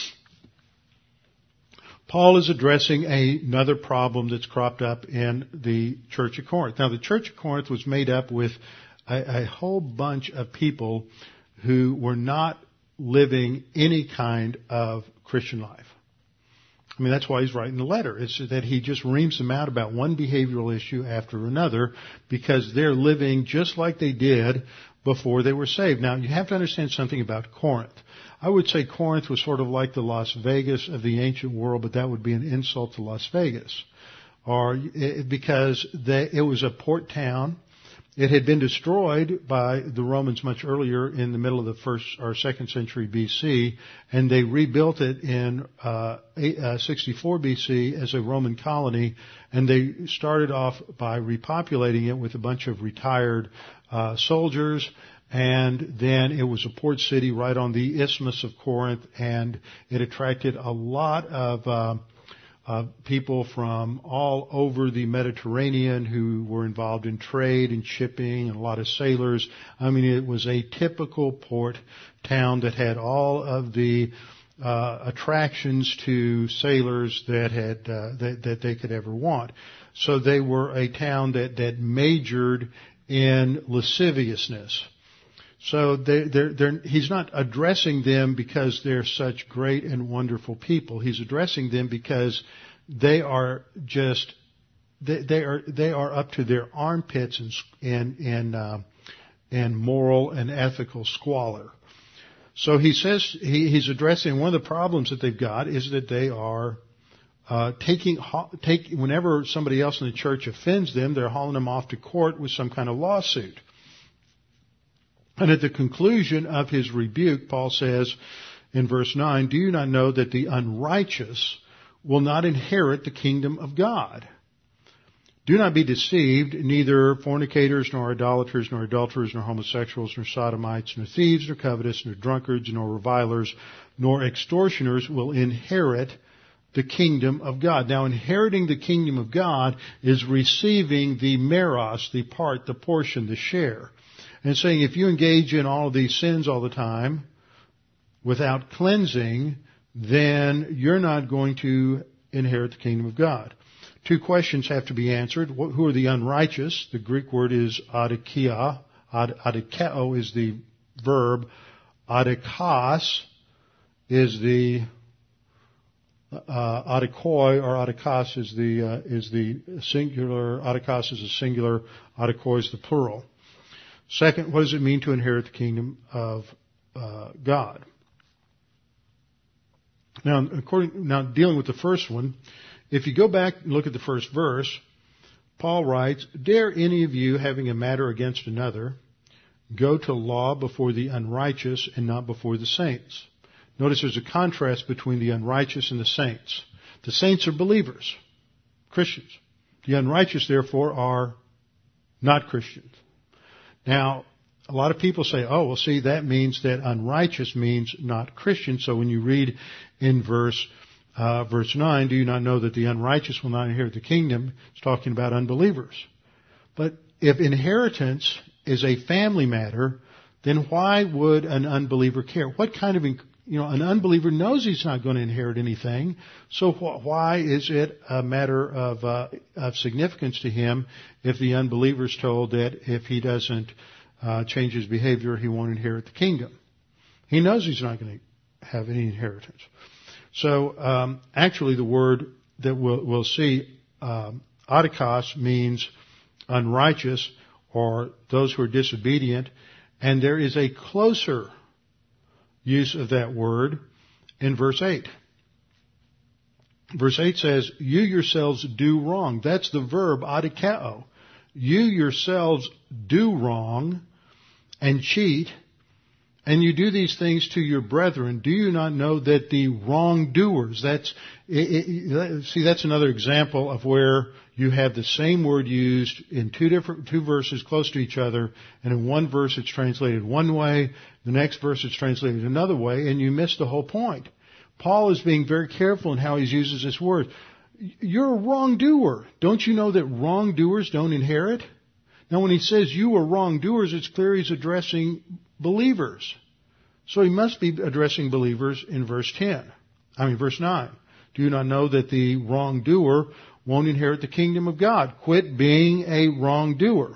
Paul is addressing another problem that's cropped up in the Church of Corinth. Now, the Church of Corinth was made up with a, a whole bunch of people who were not living any kind of Christian life. I mean, that's why he's writing the letter. It's that he just reams them out about one behavioral issue after another because they're living just like they did before they were saved. Now, you have to understand something about Corinth. I would say Corinth was sort of like the Las Vegas of the ancient world, but that would be an insult to Las Vegas. Or because they, it was a port town. It had been destroyed by the Romans much earlier in the middle of the first or second century B C, and they rebuilt it in uh, sixty-four B C as a Roman colony, and they started off by repopulating it with a bunch of retired uh, soldiers, and then it was a port city right on the Isthmus of Corinth, and it attracted a lot of uh, Uh, people from all over the Mediterranean who were involved in trade and shipping and a lot of sailors. I mean, it was a typical port town that had all of the uh, attractions to sailors that had uh, that, that they could ever want. So they were a town that, that majored in lasciviousness. So they, they're, they're, he's not addressing them because they're such great and wonderful people. He's addressing them because they are just they, they are they are up to their armpits in in in, uh, in moral and ethical squalor. So he says he, he's addressing one of the problems that they've got is that they are uh, taking take whenever somebody else in the church offends them, they're hauling them off to court with some kind of lawsuit. And at the conclusion of his rebuke, Paul says in verse nine, "Do you not know that the unrighteous will not inherit the kingdom of God? Do not be deceived, neither fornicators, nor idolaters, nor adulterers, nor homosexuals, nor sodomites, nor thieves, nor covetous, nor drunkards, nor revilers, nor extortioners will inherit the kingdom of God." Now, inheriting the kingdom of God is receiving the meros, the part, the portion, the share. And saying if you engage in all of these sins all the time without cleansing, then you're not going to inherit the kingdom of God. Two questions have to be answered. Who are the unrighteous? The Greek word is adikia. Adikeo is the verb. Adikas is the uh, adikoi or adikos is the uh, is the singular. Adikos is the singular. Adikoi is the plural. Second, what does it mean to inherit the kingdom of uh, God? Now, according now dealing with the first one, if you go back and look at the first verse, Paul writes, "Dare any of you, having a matter against another, go to law before the unrighteous and not before the saints?" Notice there's a contrast between the unrighteous and the saints. The saints are believers, Christians. The unrighteous, therefore, are not Christians. Now, a lot of people say, oh, well, see, that means that unrighteous means not Christian. So when you read in verse uh, verse nine, do you not know that the unrighteous will not inherit the kingdom? It's talking about unbelievers. But if inheritance is a family matter, then why would an unbeliever care? What kind of, you know, an unbeliever knows he's not going to inherit anything. So wh- why is it a matter of, uh, of significance to him if the unbeliever is told that if he doesn't uh, change his behavior, he won't inherit the kingdom? He knows he's not going to have any inheritance. So um, actually, the word that we'll, we'll see, um, adikos, means unrighteous or those who are disobedient, and there is a closer use of that word in verse eight. Verse eight says, "You yourselves do wrong." That's the verb adikeo. You yourselves do wrong and cheat, and you do these things to your brethren. Do you not know that the wrongdoers, that's, it, it, see, that's another example of where you have the same word used in two different, two verses close to each other, and in one verse it's translated one way, the next verse it's translated another way, and you miss the whole point. Paul is being very careful in how he uses this word. You're a wrongdoer. Don't you know that wrongdoers don't inherit? Now when he says you are wrongdoers, it's clear he's addressing believers. So he must be addressing believers in verse ten. I mean verse nine. Do you not know that the wrongdoer won't inherit the kingdom of God? Quit being a wrongdoer.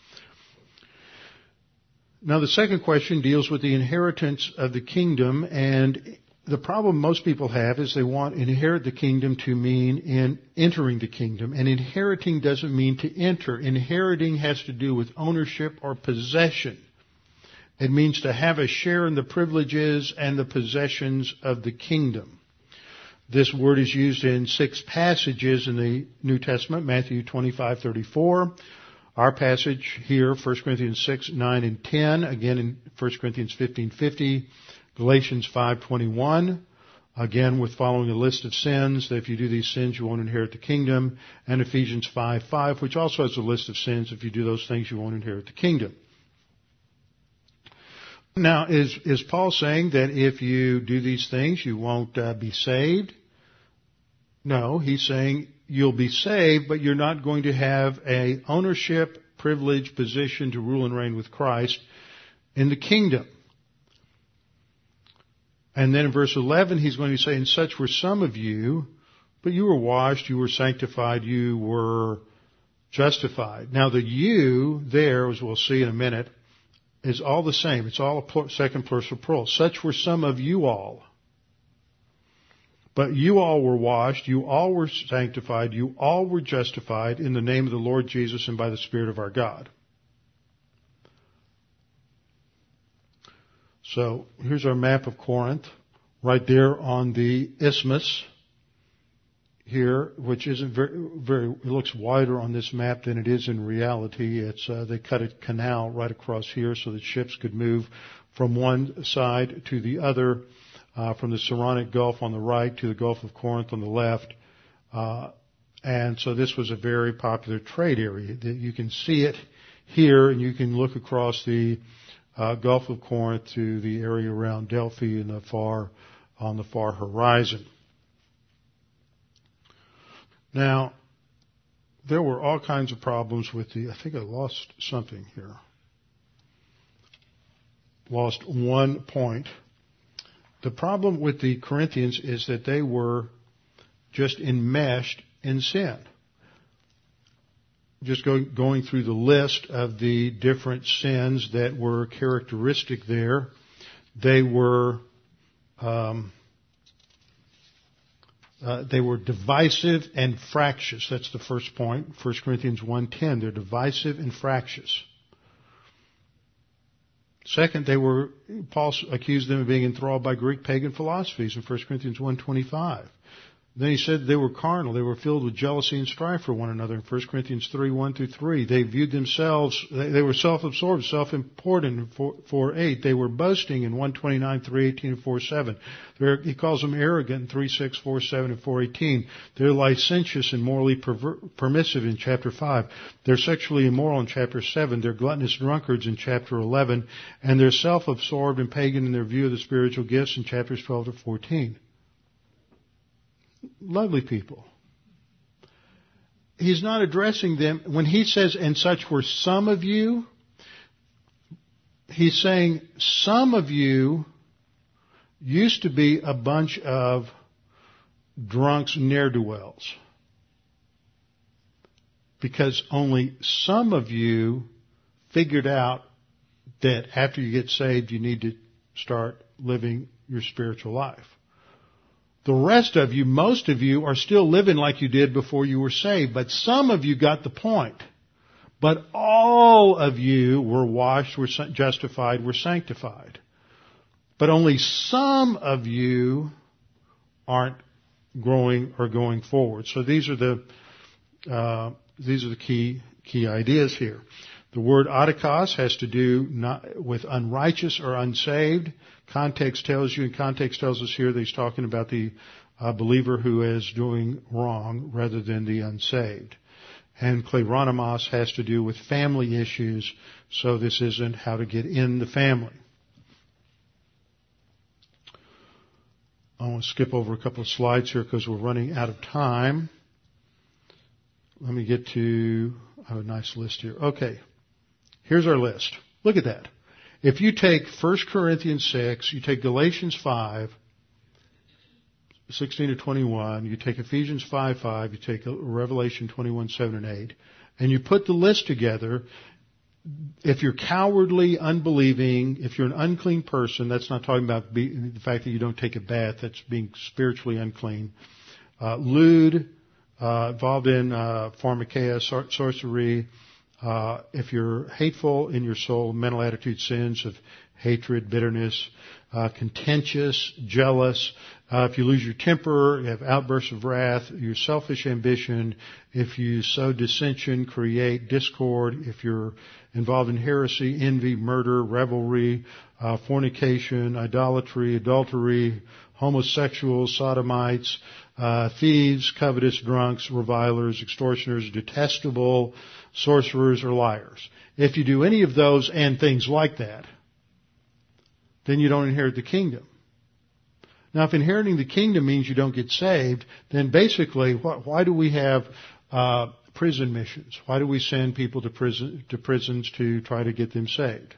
Now the second question deals with the inheritance of the kingdom, and the problem most people have is they want inherit the kingdom to mean in entering the kingdom, and inheriting doesn't mean to enter. Inheriting has to do with ownership or possession. It means to have a share in the privileges and the possessions of the kingdom. This word is used in six passages in the New Testament: Matthew twenty-five thirty-four. Our passage here, First Corinthians six, nine, and ten. Again in First Corinthians fifteen fifty. Galatians five twenty-one. Again with following a list of sins, that if you do these sins you won't inherit the kingdom. And Ephesians five five, which also has a list of sins. If you do those things you won't inherit the kingdom. Now, is, is Paul saying that if you do these things, you won't uh, be saved? No, he's saying you'll be saved, but you're not going to have a ownership, privilege, position to rule and reign with Christ in the kingdom. And then in verse eleven, he's going to say, "And such were some of you, but you were washed, you were sanctified, you were justified." Now, the "you" there, as we'll see in a minute, is all the same. It's all a second person plural. Such were some of you all. But you all were washed, you all were sanctified, you all were justified in the name of the Lord Jesus and by the Spirit of our God. So here's our map of Corinth, right there on the isthmus here, which isn't very, very, it looks wider on this map than it is in reality. It's, uh, they cut a canal right across here so that ships could move from one side to the other, uh, from the Saronic Gulf on the right to the Gulf of Corinth on the left. Uh, and so this was a very popular trade area. You can see it here, and you can look across the uh, Gulf of Corinth to the area around Delphi in the far, on the far horizon. Now, there were all kinds of problems with the, I think I lost something here. Lost one point. The problem with the Corinthians is that they were just enmeshed in sin. Just go, going through the list of the different sins that were characteristic there, they were, um, uh, they were divisive and fractious. That's the first point. First Corinthians one ten. They're divisive and fractious. Second, they were, Paul accused them of being enthralled by Greek pagan philosophies in First Corinthians one twenty-five. Then he said they were carnal. They were filled with jealousy and strife for one another in First Corinthians three, one through three. They viewed themselves, they, they were self-absorbed, self-important in four eight. They were boasting in one twenty-nine, three eighteen, and four seven. They're, he calls them arrogant in three six, four seven, and four eighteen. They're licentious and morally perver- permissive in chapter five. They're sexually immoral in chapter seven. They're gluttonous drunkards in chapter eleven. And they're self-absorbed and pagan in their view of the spiritual gifts in chapters twelve to fourteen. Lovely people. He's not addressing them. When he says, and such were some of you, he's saying some of you used to be a bunch of drunks, ne'er-do-wells. Because only some of you figured out that after you get saved, you need to start living your spiritual life. The rest of you, most of you, are still living like you did before you were saved. But some of you got the point. But all of you were washed, were justified, were sanctified. But only some of you aren't growing or going forward. So these are the uh, these are the key key ideas here. The word adikos has to do not with unrighteous or unsaved. Context tells you, and context tells us here that he's talking about the uh, believer who is doing wrong rather than the unsaved. And kleronomos has to do with family issues, so this isn't how to get in the family. I want to skip over a couple of slides here because we're running out of time. Let me get to I have a nice list here. Okay. Here's our list. Look at that. If you take First Corinthians six, you take Galatians five, sixteen to twenty-one, you take Ephesians five, five, you take Revelation twenty-one, seven and eight, and you put the list together, if you're cowardly, unbelieving, if you're an unclean person, that's not talking about be, the fact that you don't take a bath, that's being spiritually unclean, uh, lewd, uh, involved in uh, pharmakeia, sor- sorcery, Uh, if you're hateful in your soul, mental attitude sins of hatred, bitterness, uh, contentious, jealous, uh, if you lose your temper, you have outbursts of wrath, your selfish ambition, if you sow dissension, create discord, if you're involved in heresy, envy, murder, revelry, uh, fornication, idolatry, adultery, homosexuals, sodomites, uh, thieves, covetous, drunks, revilers, extortioners, detestable, sorcerers, or liars. If you do any of those and things like that, then you don't inherit the kingdom. Now, if inheriting the kingdom means you don't get saved, then basically, wh- why do we have uh, prison missions? Why do we send people to prison to prisons to try to get them saved?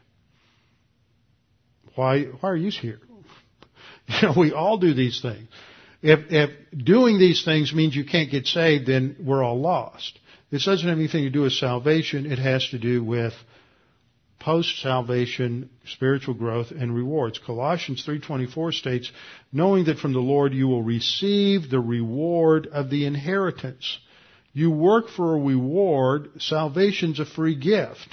Why why are you here? You know, we all do these things. If if doing these things means you can't get saved, then we're all lost. This doesn't have anything to do with salvation. It has to do with post-salvation spiritual growth and rewards. Colossians three twenty-four states, knowing that from the Lord you will receive the reward of the inheritance. You work for a reward. Salvation's a free gift.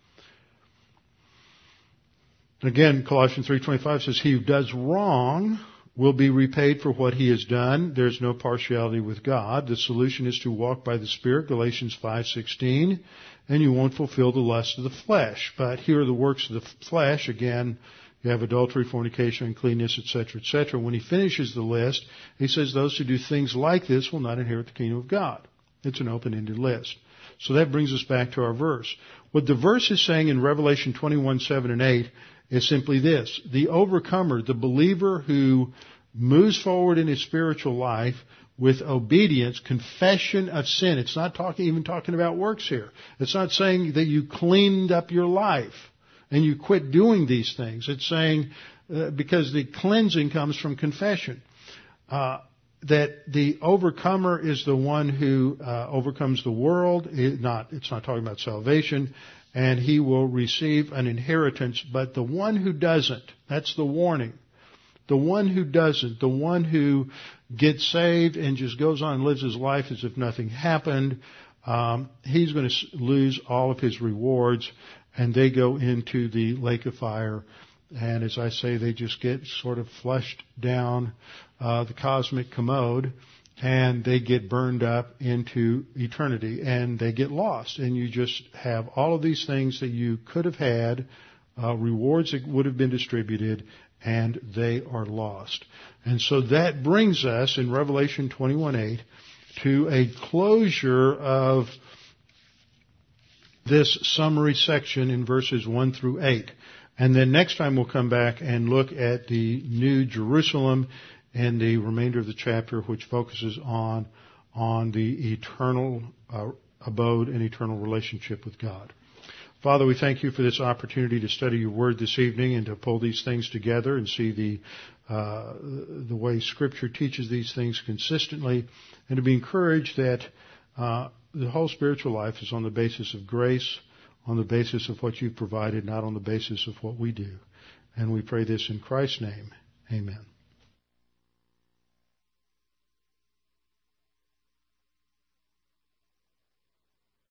Again, Colossians three twenty-five says, he who does wrong will be repaid for what he has done. There's no partiality with God. The solution is to walk by the Spirit, Galatians five sixteen, and you won't fulfill the lust of the flesh. But here are the works of the flesh. Again, you have adultery, fornication, uncleanness, et cetera, et cetera. When he finishes the list, he says those who do things like this will not inherit the kingdom of God. It's an open-ended list. So that brings us back to our verse. What the verse is saying in Revelation twenty-one, seven and eight is simply this. The overcomer, the believer who moves forward in his spiritual life with obedience, confession of sin. It's not talking, even talking about works here. It's not saying that you cleaned up your life and you quit doing these things. It's saying, uh, because the cleansing comes from confession, uh, that the overcomer is the one who uh, overcomes the world. It not, it's not talking about salvation. And he will receive an inheritance. But the one who doesn't, that's the warning. The one who doesn't, the one who gets saved and just goes on and lives his life as if nothing happened, um, he's going to lose all of his rewards, and they go into the lake of fire. And as I say, they just get sort of flushed down uh, the cosmic commode, and they get burned up into eternity, and they get lost. And you just have all of these things that you could have had, uh, rewards that would have been distributed, and they are lost. And so that brings us in Revelation twenty-one eight to a closure of this summary section in verses one through eight. And then next time we'll come back and look at the New Jerusalem and the remainder of the chapter, which focuses on on the eternal uh, abode and eternal relationship with God. Father, we thank you for this opportunity to study your word this evening and to pull these things together and see the uh, the way Scripture teaches these things consistently, and to be encouraged that uh, the whole spiritual life is on the basis of grace, on the basis of what you've provided, not on the basis of what we do. And we pray this in Christ's name. Amen.